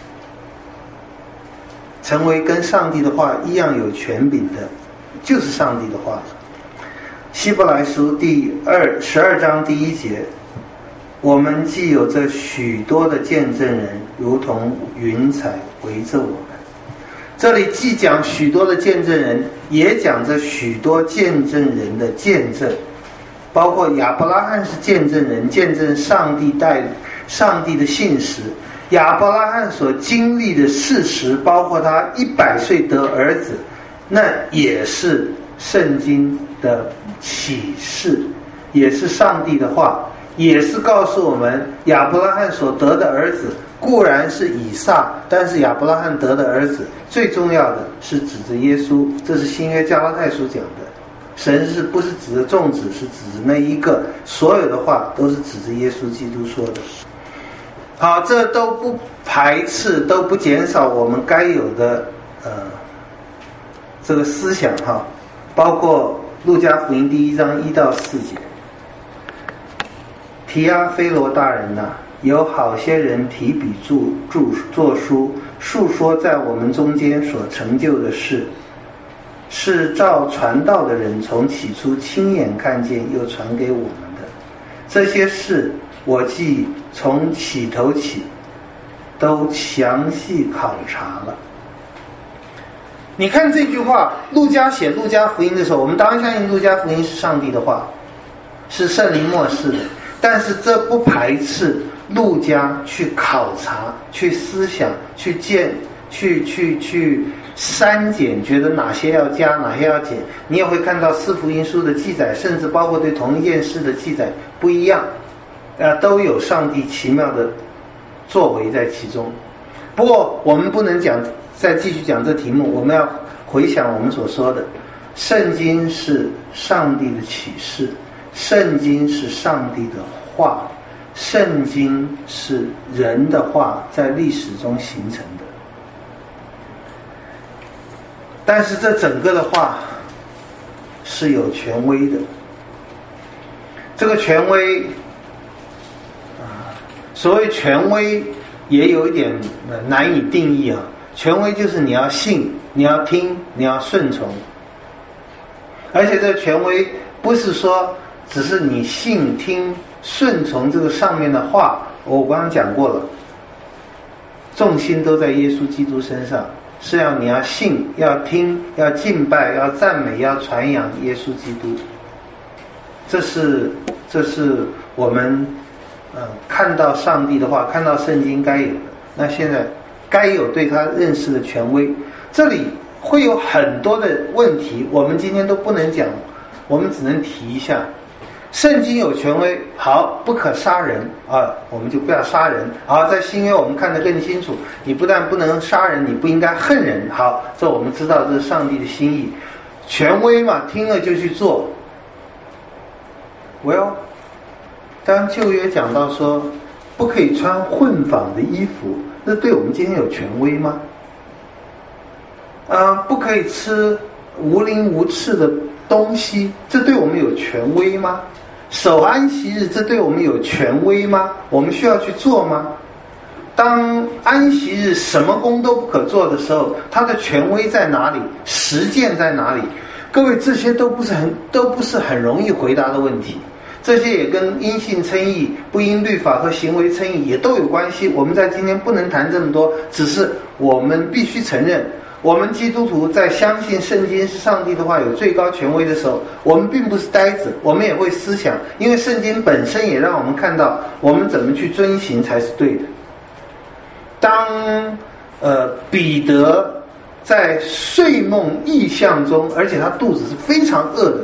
成为跟上帝的话一样有权柄的，就是上帝的话。希伯来书第二十二章第一节，我们既有着许多的见证人，如同云彩围着我们。这里既讲许多的见证人，也讲着许多见证人的见证，包括亚伯拉罕是见证人，见证上帝带上帝的信实。亚伯拉罕所经历的事实，包括他一百岁得儿子，那也是圣经的启示，也是上帝的话，也是告诉我们亚伯拉罕所得的儿子固然是以撒，但是亚伯拉罕得的儿子最重要的是指着耶稣，这是新约加拉太书讲的。神是不是指着众子，是指着那一个，所有的话都是指着耶稣基督说的。好，这都不排斥，都不减少我们该有的呃这个思想哈，包括路加福音第一章一到四节。提阿非罗大人呐、啊，有好些人提笔注注作书，述说在我们中间所成就的事，是照传道的人从起初亲眼看见又传给我们的。这些事我既从起头起都详细考察了。你看这句话，路加写路加福音的时候，我们当然相信路加福音是上帝的话，是圣灵默示的，但是这不排斥路加去考察、去思想、去见、去去去删减，觉得哪些要加，哪些要减。你也会看到四福音书的记载，甚至包括对同一件事的记载不一样，啊，都有上帝奇妙的作为在其中。不过我们不能讲再继续讲这题目，我们要回想我们所说的，圣经是上帝的启示，圣经是上帝的话，圣经是人的话在历史中形成的。但是这整个的话是有权威的，这个权威啊，所谓权威也有一点难以定义啊。权威就是你要信，你要听，你要顺从。而且这权威不是说只是你信听顺从这个上面的话，我刚刚讲过了，重心都在耶稣基督身上，是要你要信，要听，要敬拜，要赞美，要传扬耶稣基督。这是这是我们呃看到上帝的话，看到圣经该有的。那现在该有对他认识的权威，这里会有很多的问题，我们今天都不能讲，我们只能提一下。圣经有权威，好，不可杀人啊，我们就不要杀人。好，在新约我们看得更清楚，你不但不能杀人，你不应该恨人。好，这我们知道这是上帝的心意，权威嘛，听了就去做。well， 当旧约讲到说不可以穿混纺的衣服，那对我们今天有权威吗？呃，不可以吃无鳞无刺的东西，这对我们有权威吗？守安息日，这对我们有权威吗？我们需要去做吗？当安息日什么工都不可做的时候，它的权威在哪里？实践在哪里？各位，这些都不是很都不是很容易回答的问题。这些也跟因信称义、不因律法和行为称义也都有关系。我们在今天不能谈这么多，只是我们必须承认，我们基督徒在相信圣经是上帝的话有最高权威的时候，我们并不是呆子，我们也会思想，因为圣经本身也让我们看到我们怎么去遵行才是对的。当呃彼得在睡梦异象中，而且他肚子是非常饿的，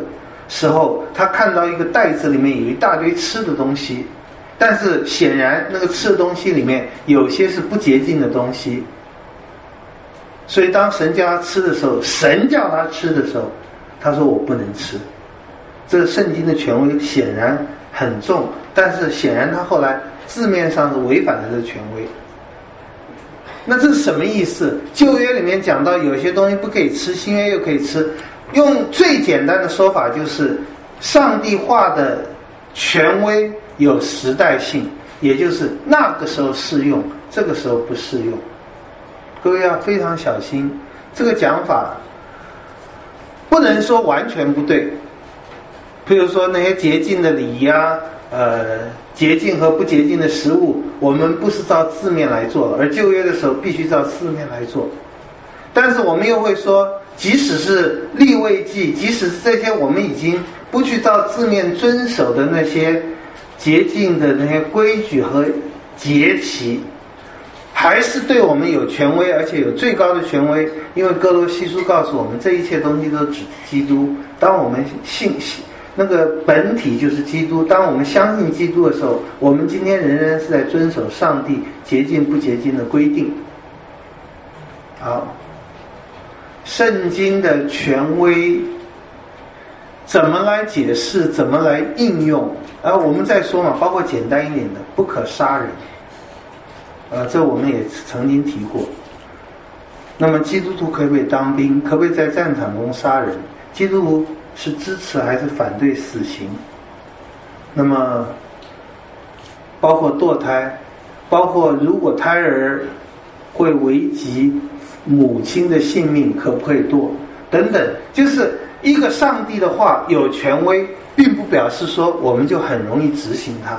时候，他看到一个袋子里面有一大堆吃的东西，但是显然那个吃的东西里面有些是不洁净的东西，所以当神叫他吃的时候，神叫他吃的时候，他说我不能吃。这个圣经的权威显然很重，但是显然他后来字面上是违反了这个权威。那这是什么意思？旧约里面讲到有些东西不可以吃，新约又可以吃。用最简单的说法就是，上帝话的权威有时代性，也就是那个时候适用，这个时候不适用。各位要非常小心，这个讲法不能说完全不对。譬如说那些洁净的礼仪啊，呃，洁净和不洁净的食物，我们不是照字面来做，而旧约的时候必须照字面来做。但是我们又会说，即使是利未记，即使是这些我们已经不去照字面遵守的那些洁净的那些规矩和节期，还是对我们有权威，而且有最高的权威。因为哥罗西书告诉我们，这一切东西都指基督。当我们信那个本体就是基督，当我们相信基督的时候，我们今天仍然是在遵守上帝洁净不洁净的规定。好，圣经的权威怎么来解释，怎么来应用？啊，我们再说嘛，包括简单一点的，不可杀人。呃，这我们也曾经提过。那么基督徒可不可以当兵？可不可以在战场中杀人？基督徒是支持还是反对死刑？那么包括堕胎，包括如果胎儿会危及母亲的性命，可不可以堕？等等，就是一个上帝的话有权威，并不表示说我们就很容易执行它。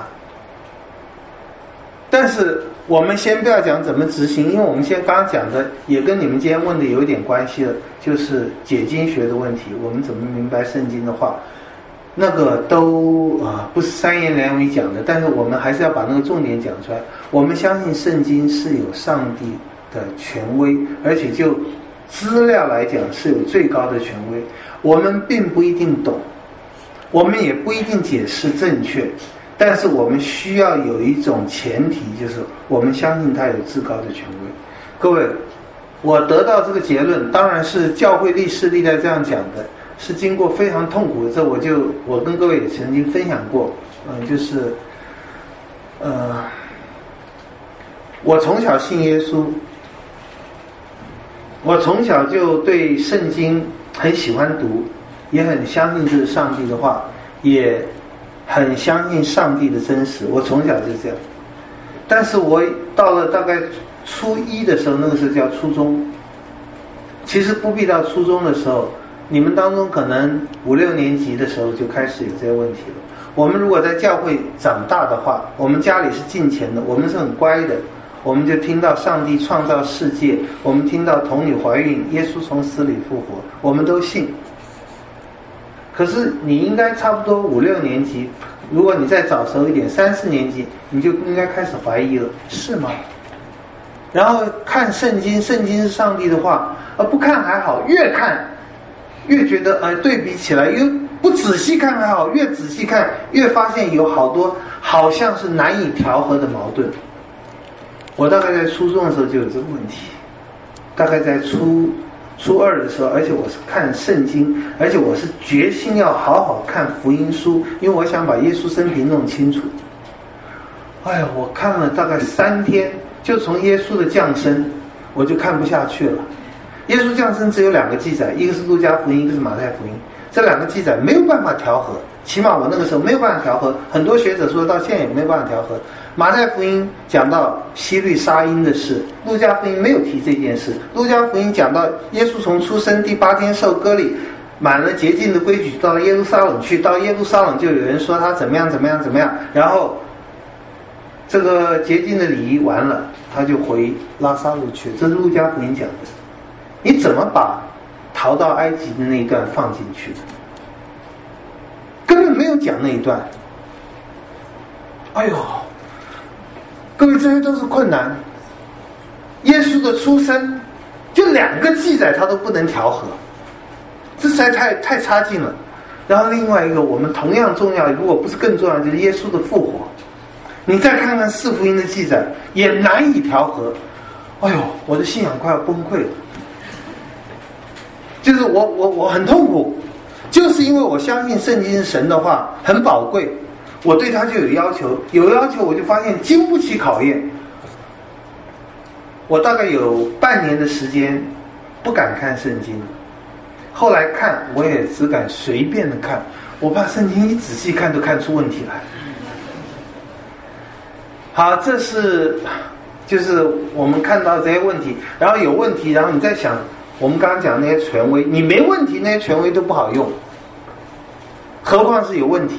但是我们先不要讲怎么执行，因为我们先刚刚讲的也跟你们今天问的有一点关系了，就是解经学的问题，我们怎么明白圣经的话，那个都啊不是三言两语讲的，但是我们还是要把那个重点讲出来。我们相信圣经是有上帝的权威，而且就资料来讲是有最高的权威。我们并不一定懂，我们也不一定解释正确，但是我们需要有一种前提，就是我们相信他有至高的权威。各位，我得到这个结论，当然是教会历世历代这样讲的，是经过非常痛苦的。这我就我跟各位也曾经分享过，嗯、呃，就是呃，我从小信耶稣，我从小就对圣经很喜欢读，也很相信这是上帝的话，也很相信上帝的真实。我从小就是这样。但是我到了大概初一的时候，那个时候叫初中，其实不必到初中的时候，你们当中可能五六年级的时候就开始有这些问题了。我们如果在教会长大的话，我们家里是敬虔的，我们是很乖的，我们就听到上帝创造世界，我们听到童女怀孕，耶稣从死里复活，我们都信。可是你应该差不多五六年级，如果你再早熟一点，三四年级，你就应该开始怀疑了，是吗？然后看圣经，圣经是上帝的话，而不看还好，越看越觉得，呃，对比起来，越不仔细看还好，越仔细看越发现有好多好像是难以调和的矛盾。我大概在初中的时候就有这个问题，大概在初初二的时候，而且我是看圣经，而且我是决心要好好看福音书，因为我想把耶稣生平弄清楚。哎呀，我看了大概三天，就从耶稣的降生我就看不下去了。耶稣降生只有两个记载，一个是路加福音，一个是马太福音，这两个记载没有办法调和，起码我那个时候没有办法调和，很多学者说到现在也没有办法调和。马太福音讲到希律杀婴的事，路加福音没有提这件事。路加福音讲到耶稣从出生第八天受割礼，满了洁净的规矩，到了耶路撒冷去，到耶路撒冷就有人说他怎么样怎么样怎么样，然后这个洁净的礼仪完了，他就回拉撒路去，这是路加福音讲的。你怎么把逃到埃及的那一段放进去的？根本没有讲那一段。哎呦，各位，这些都是困难。耶稣的出生就两个记载他都不能调和，这实在太太差劲了。 然后另外一个我们同样重要，如果不是更重要，就是耶稣的复活。你再看看四福音的记载，也难以调和。哎呦，我的信仰快要崩溃了。就是我我我很痛苦，就是因为我相信圣经是神的话，很宝贵，我对它就有要求，有要求我就发现经不起考验。我大概有半年的时间不敢看圣经，后来看我也只敢随便的看，我怕圣经一仔细看都看出问题来。好，这是就是我们看到这些问题，然后有问题，然后你再想我们刚刚讲的那些权威，你没问题那些权威都不好用，何况是有问题。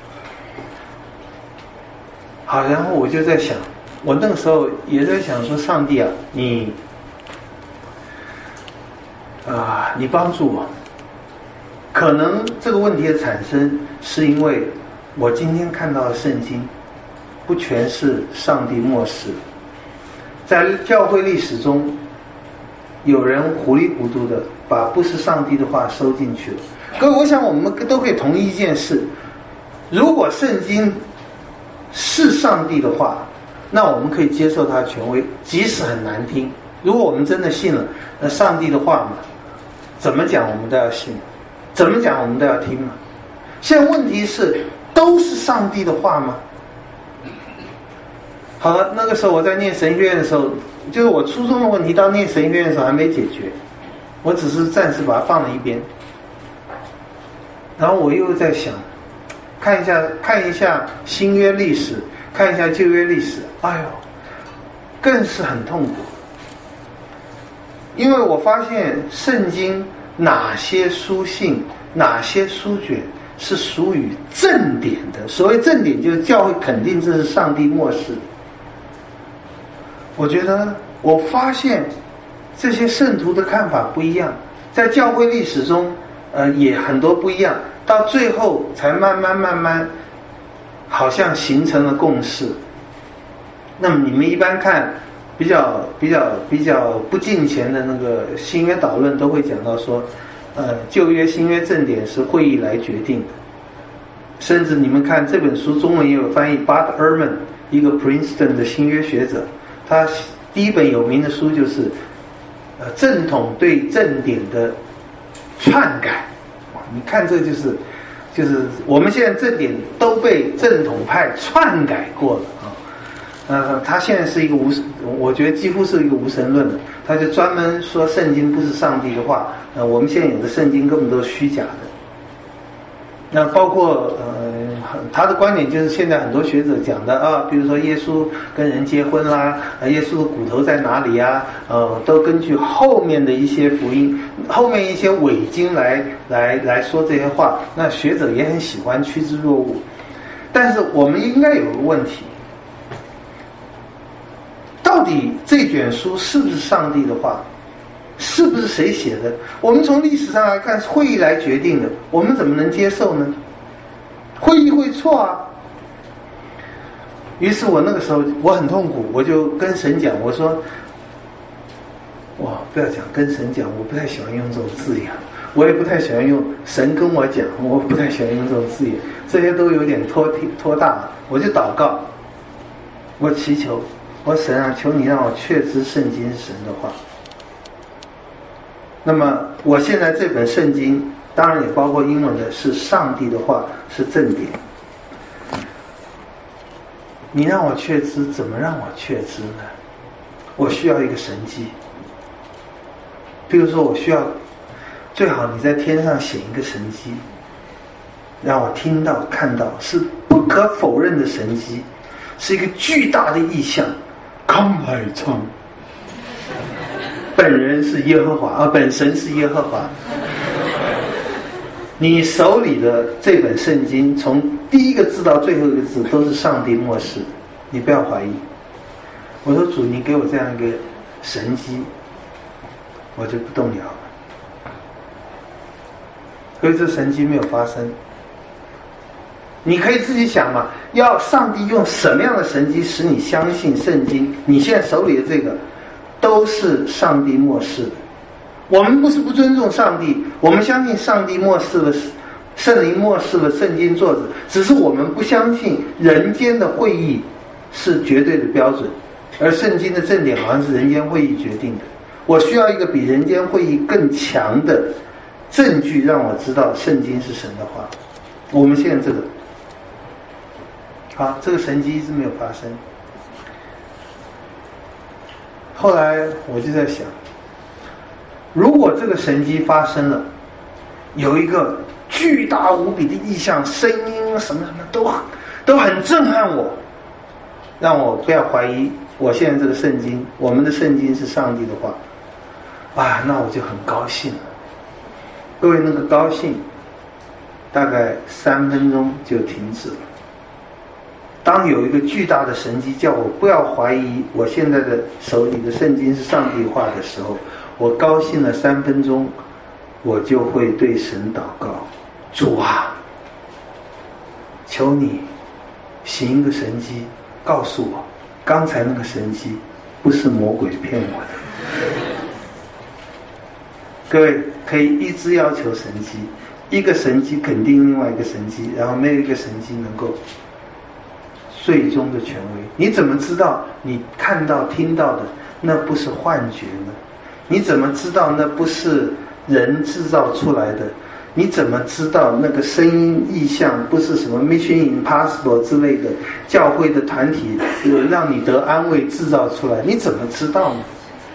好，然后我就在想，我那个时候也在想说，上帝啊，你啊、呃，你帮助我。可能这个问题的产生是因为我今天看到的圣经不全是上帝默示，在教会历史中有人糊里糊涂的把不是上帝的话收进去了。各位，我想我们都可以同意一件事，如果圣经是上帝的话，那我们可以接受它的权威，即使很难听。如果我们真的信了，那上帝的话嘛，怎么讲我们都要信，怎么讲我们都要听嘛。现在问题是，都是上帝的话吗？好了，那个时候我在念神学院的时候，就是我初中的问题到念神学院的时候还没解决，我只是暂时把它放了一边。然后我又在想，看一下看一下新约历史，看一下旧约历史，哎呦，更是很痛苦。因为我发现圣经哪些书信、哪些书卷是属于正典的，所谓正典就是教会肯定这是上帝默示的。我觉得我发现这些圣徒的看法不一样，在教会历史中呃也很多不一样，到最后才慢慢慢慢好像形成了共识。那么你们一般看比较比较比较不近前的那个新约导论都会讲到说，呃旧约新约正典是会议来决定的。甚至你们看这本书中文也有翻译 Bart Ehrman， 一个 Princeton 的新约学者，他第一本有名的书就是呃正统对正典的篡改。你看这就是就是我们现在正典都被正统派篡改过了啊。呃，他现在是一个无，我觉得几乎是一个无神论了。他就专门说圣经不是上帝的话，呃，我们现在有的圣经根本都是虚假的。那包括呃，他的观点就是现在很多学者讲的啊，比如说耶稣跟人结婚啦，呃、耶稣的骨头在哪里啊？呃，都根据后面的一些福音、后面一些伪经来来来说这些话。那学者也很喜欢趋之若鹜，但是我们应该有个问题。到底这卷书是不是上帝的话？是不是谁写的？我们从历史上来看，会议来决定的，我们怎么能接受呢？会议会错啊。于是我那个时候我很痛苦，我就跟神讲，我说，哇，不要讲跟神讲，我不太喜欢用这种字眼，我也不太喜欢用神跟我讲，我不太喜欢用这种字眼，这些都有点拖拖大了。我就祷告，我祈求，我说神啊，求你让我确知圣经是神的话。那么我现在这本圣经当然也包括英文的，是上帝的话，是正典。你让我确知，怎么让我确知呢？我需要一个神迹。比如说我需要，最好你在天上显一个神迹，让我听到看到，是不可否认的神迹，是一个巨大的异象。Come来唱，本人是耶和华啊，本神是耶和华。你手里的这本圣经，从第一个字到最后一个字都是上帝默示的，你不要怀疑。我说主，你给我这样一个神迹，我就不动摇了。所以这神迹没有发生。你可以自己想嘛，要上帝用什么样的神迹使你相信圣经？你现在手里的这个都是上帝默示的。我们不是不尊重上帝，我们相信上帝默示了圣灵漠视了圣经作者，只是我们不相信人间的会议是绝对的标准，而圣经的正点好像是人间会议决定的。我需要一个比人间会议更强的证据，让我知道圣经是神的话。我们现在这个好，这个神迹一直没有发生。后来我就在想，如果这个神迹发生了，有一个巨大无比的异象，声音什么什么都都很震撼我，让我不要怀疑我现在这个圣经，我们的圣经是上帝的话啊，那我就很高兴了。各位，那个高兴大概三分钟就停止了。当有一个巨大的神迹叫我不要怀疑我现在的手里的圣经是上帝话的时候，我高兴了三分钟，我就会对神祷告：主啊，求你行一个神迹，告诉我刚才那个神迹不是魔鬼骗我的。各位可以一直要求神迹，一个神迹肯定另外一个神迹，然后没有一个神迹能够最终的权威。你怎么知道你看到听到的那不是幻觉呢？你怎么知道那不是人制造出来的？你怎么知道那个声音意象不是什么 Mission Impossible 之类的教会的团体让你得安慰制造出来？你怎么知道呢？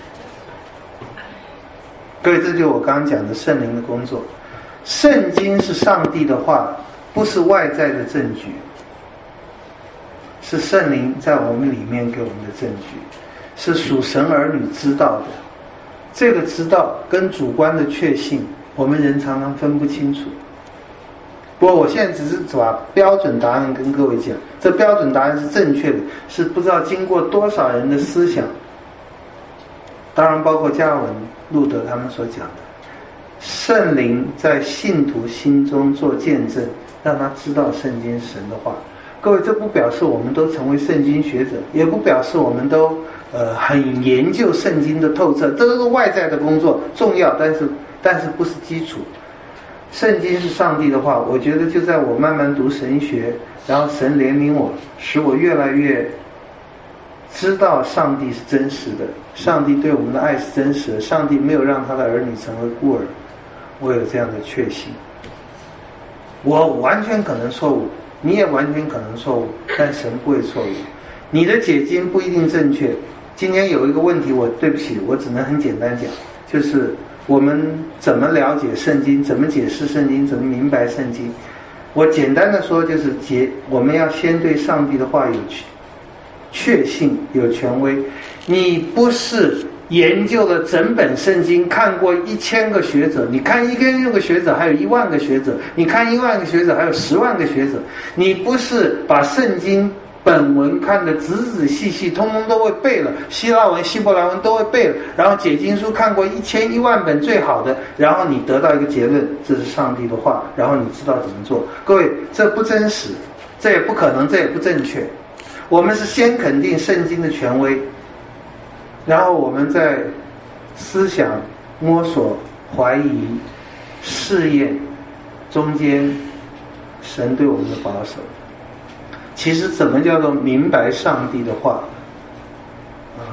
各位，这就是我刚刚讲的圣灵的工作。圣经是上帝的话，不是外在的证据，是圣灵在我们里面给我们的证据，是属神儿女知道的。这个知道跟主观的确信，我们人常常分不清楚。不过我现在只是把标准答案跟各位讲，这标准答案是正确的，是不知道经过多少人的思想，当然包括加尔文、路德他们所讲的，圣灵在信徒心中做见证，让他知道圣经是神的话。各位，这不表示我们都成为圣经学者，也不表示我们都呃很研究圣经的透彻，这都是外在的工作，重要，但是但是不是基础。圣经是上帝的话，我觉得就在我慢慢读神学，然后神怜悯我，使我越来越知道上帝是真实的，上帝对我们的爱是真实的，上帝没有让他的儿女成为孤儿，我有这样的确信。我完全可能错误，你也完全可能错误，但神不会错误。你的解经不一定正确。今天有一个问题，我对不起，我只能很简单讲，就是我们怎么了解圣经，怎么解释圣经，怎么明白圣经。我简单的说，就是解我们要先对上帝的话有确信，有权威。你不是研究了整本圣经，看过一千个学者，你看一个学者还有一万个学者，你看一万个学者还有十万个学者，你不是把圣经本文看得仔仔细细，通通都会背了，希腊文希伯来文都会背了，然后解经书看过一千一万本最好的，然后你得到一个结论，这是上帝的话，然后你知道怎么做。各位，这不真实，这也不可能，这也不正确。我们是先肯定圣经的权威，然后我们在思想摸索、怀疑、试验中间，神对我们的保守。其实怎么叫做明白上帝的话啊？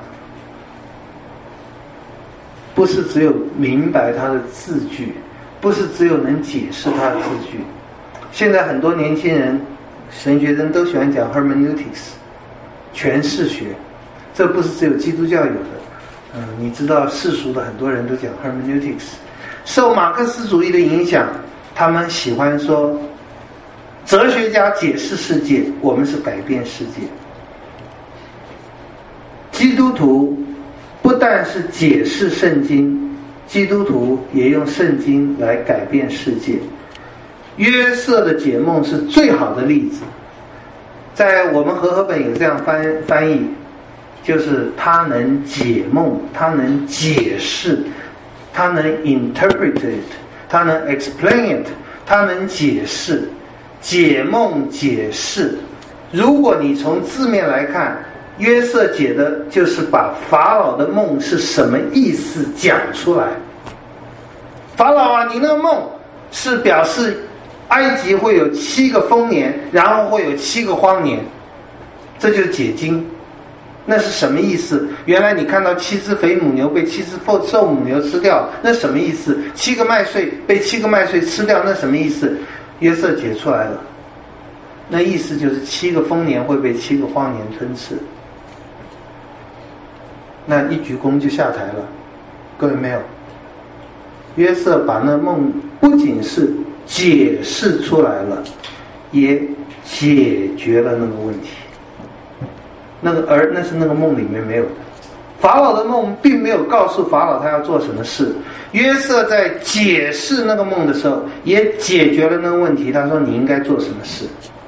不是只有明白他的字句，不是只有能解释他的字句。现在很多年轻人神学生都喜欢讲 hermeneutics 诠释学，这不是只有基督教有的。嗯，你知道世俗的很多人都讲 hermeneutics， 受马克思主义的影响，他们喜欢说哲学家解释世界，我们是改变世界。基督徒不但是解释圣经，基督徒也用圣经来改变世界。约瑟的解梦是最好的例子，在我们和合本有这样翻翻译，就是他能解梦，他能解释，他能 interpret it， 他能 explain it， 他能解释。解梦解释，如果你从字面来看，约瑟解的就是把法老的梦是什么意思讲出来。法老啊，你那个梦是表示埃及会有七个丰年，然后会有七个荒年，这就是解经。那是什么意思？原来你看到七只肥母牛被七只瘦母牛吃掉，那什么意思？七个麦穗被七个麦穗吃掉，那什么意思？约瑟解出来了，那意思就是七个丰年会被七个荒年吞噬。那一鞠躬就下台了，各位没有？约瑟把那梦不仅是解释出来了，也解决了那个问题。那个而那是那个梦里面没有的。法老的梦并没有告诉法老他要做什么事，约瑟在解释那个梦的时候也解决了那个问题。他说你应该做什么事。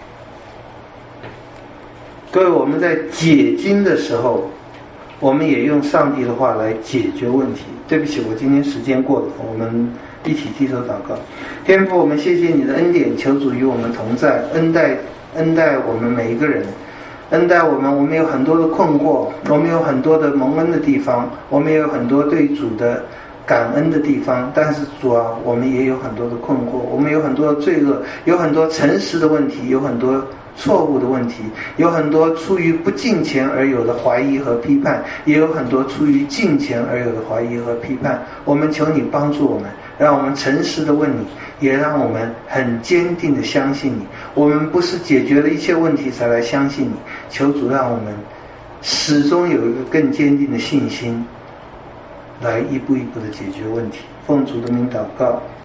各位，我们在解经的时候，我们也用上帝的话来解决问题。对不起，我今天时间过了，我们一起低头祷告。天父，我们谢谢你的恩典，求主与我们同在，恩待恩待我们每一个人，恩待我们。我们有很多的困惑，我们有很多的蒙恩的地方，我们也有很多对主的感恩的地方，但是主啊，我们也有很多的困惑，我们有很多的罪恶，有很多诚实的问题，有很多错误的问题，有很多出于不敬虔而有的怀疑和批判，也有很多出于敬虔而有的怀疑和批判。我们求你帮助我们，让我们诚实的问你，也让我们很坚定的相信你。我们不是解决了一切问题才来相信你，求主让我们始终有一个更坚定的信心，来一步一步的解决问题。奉主的名祷告。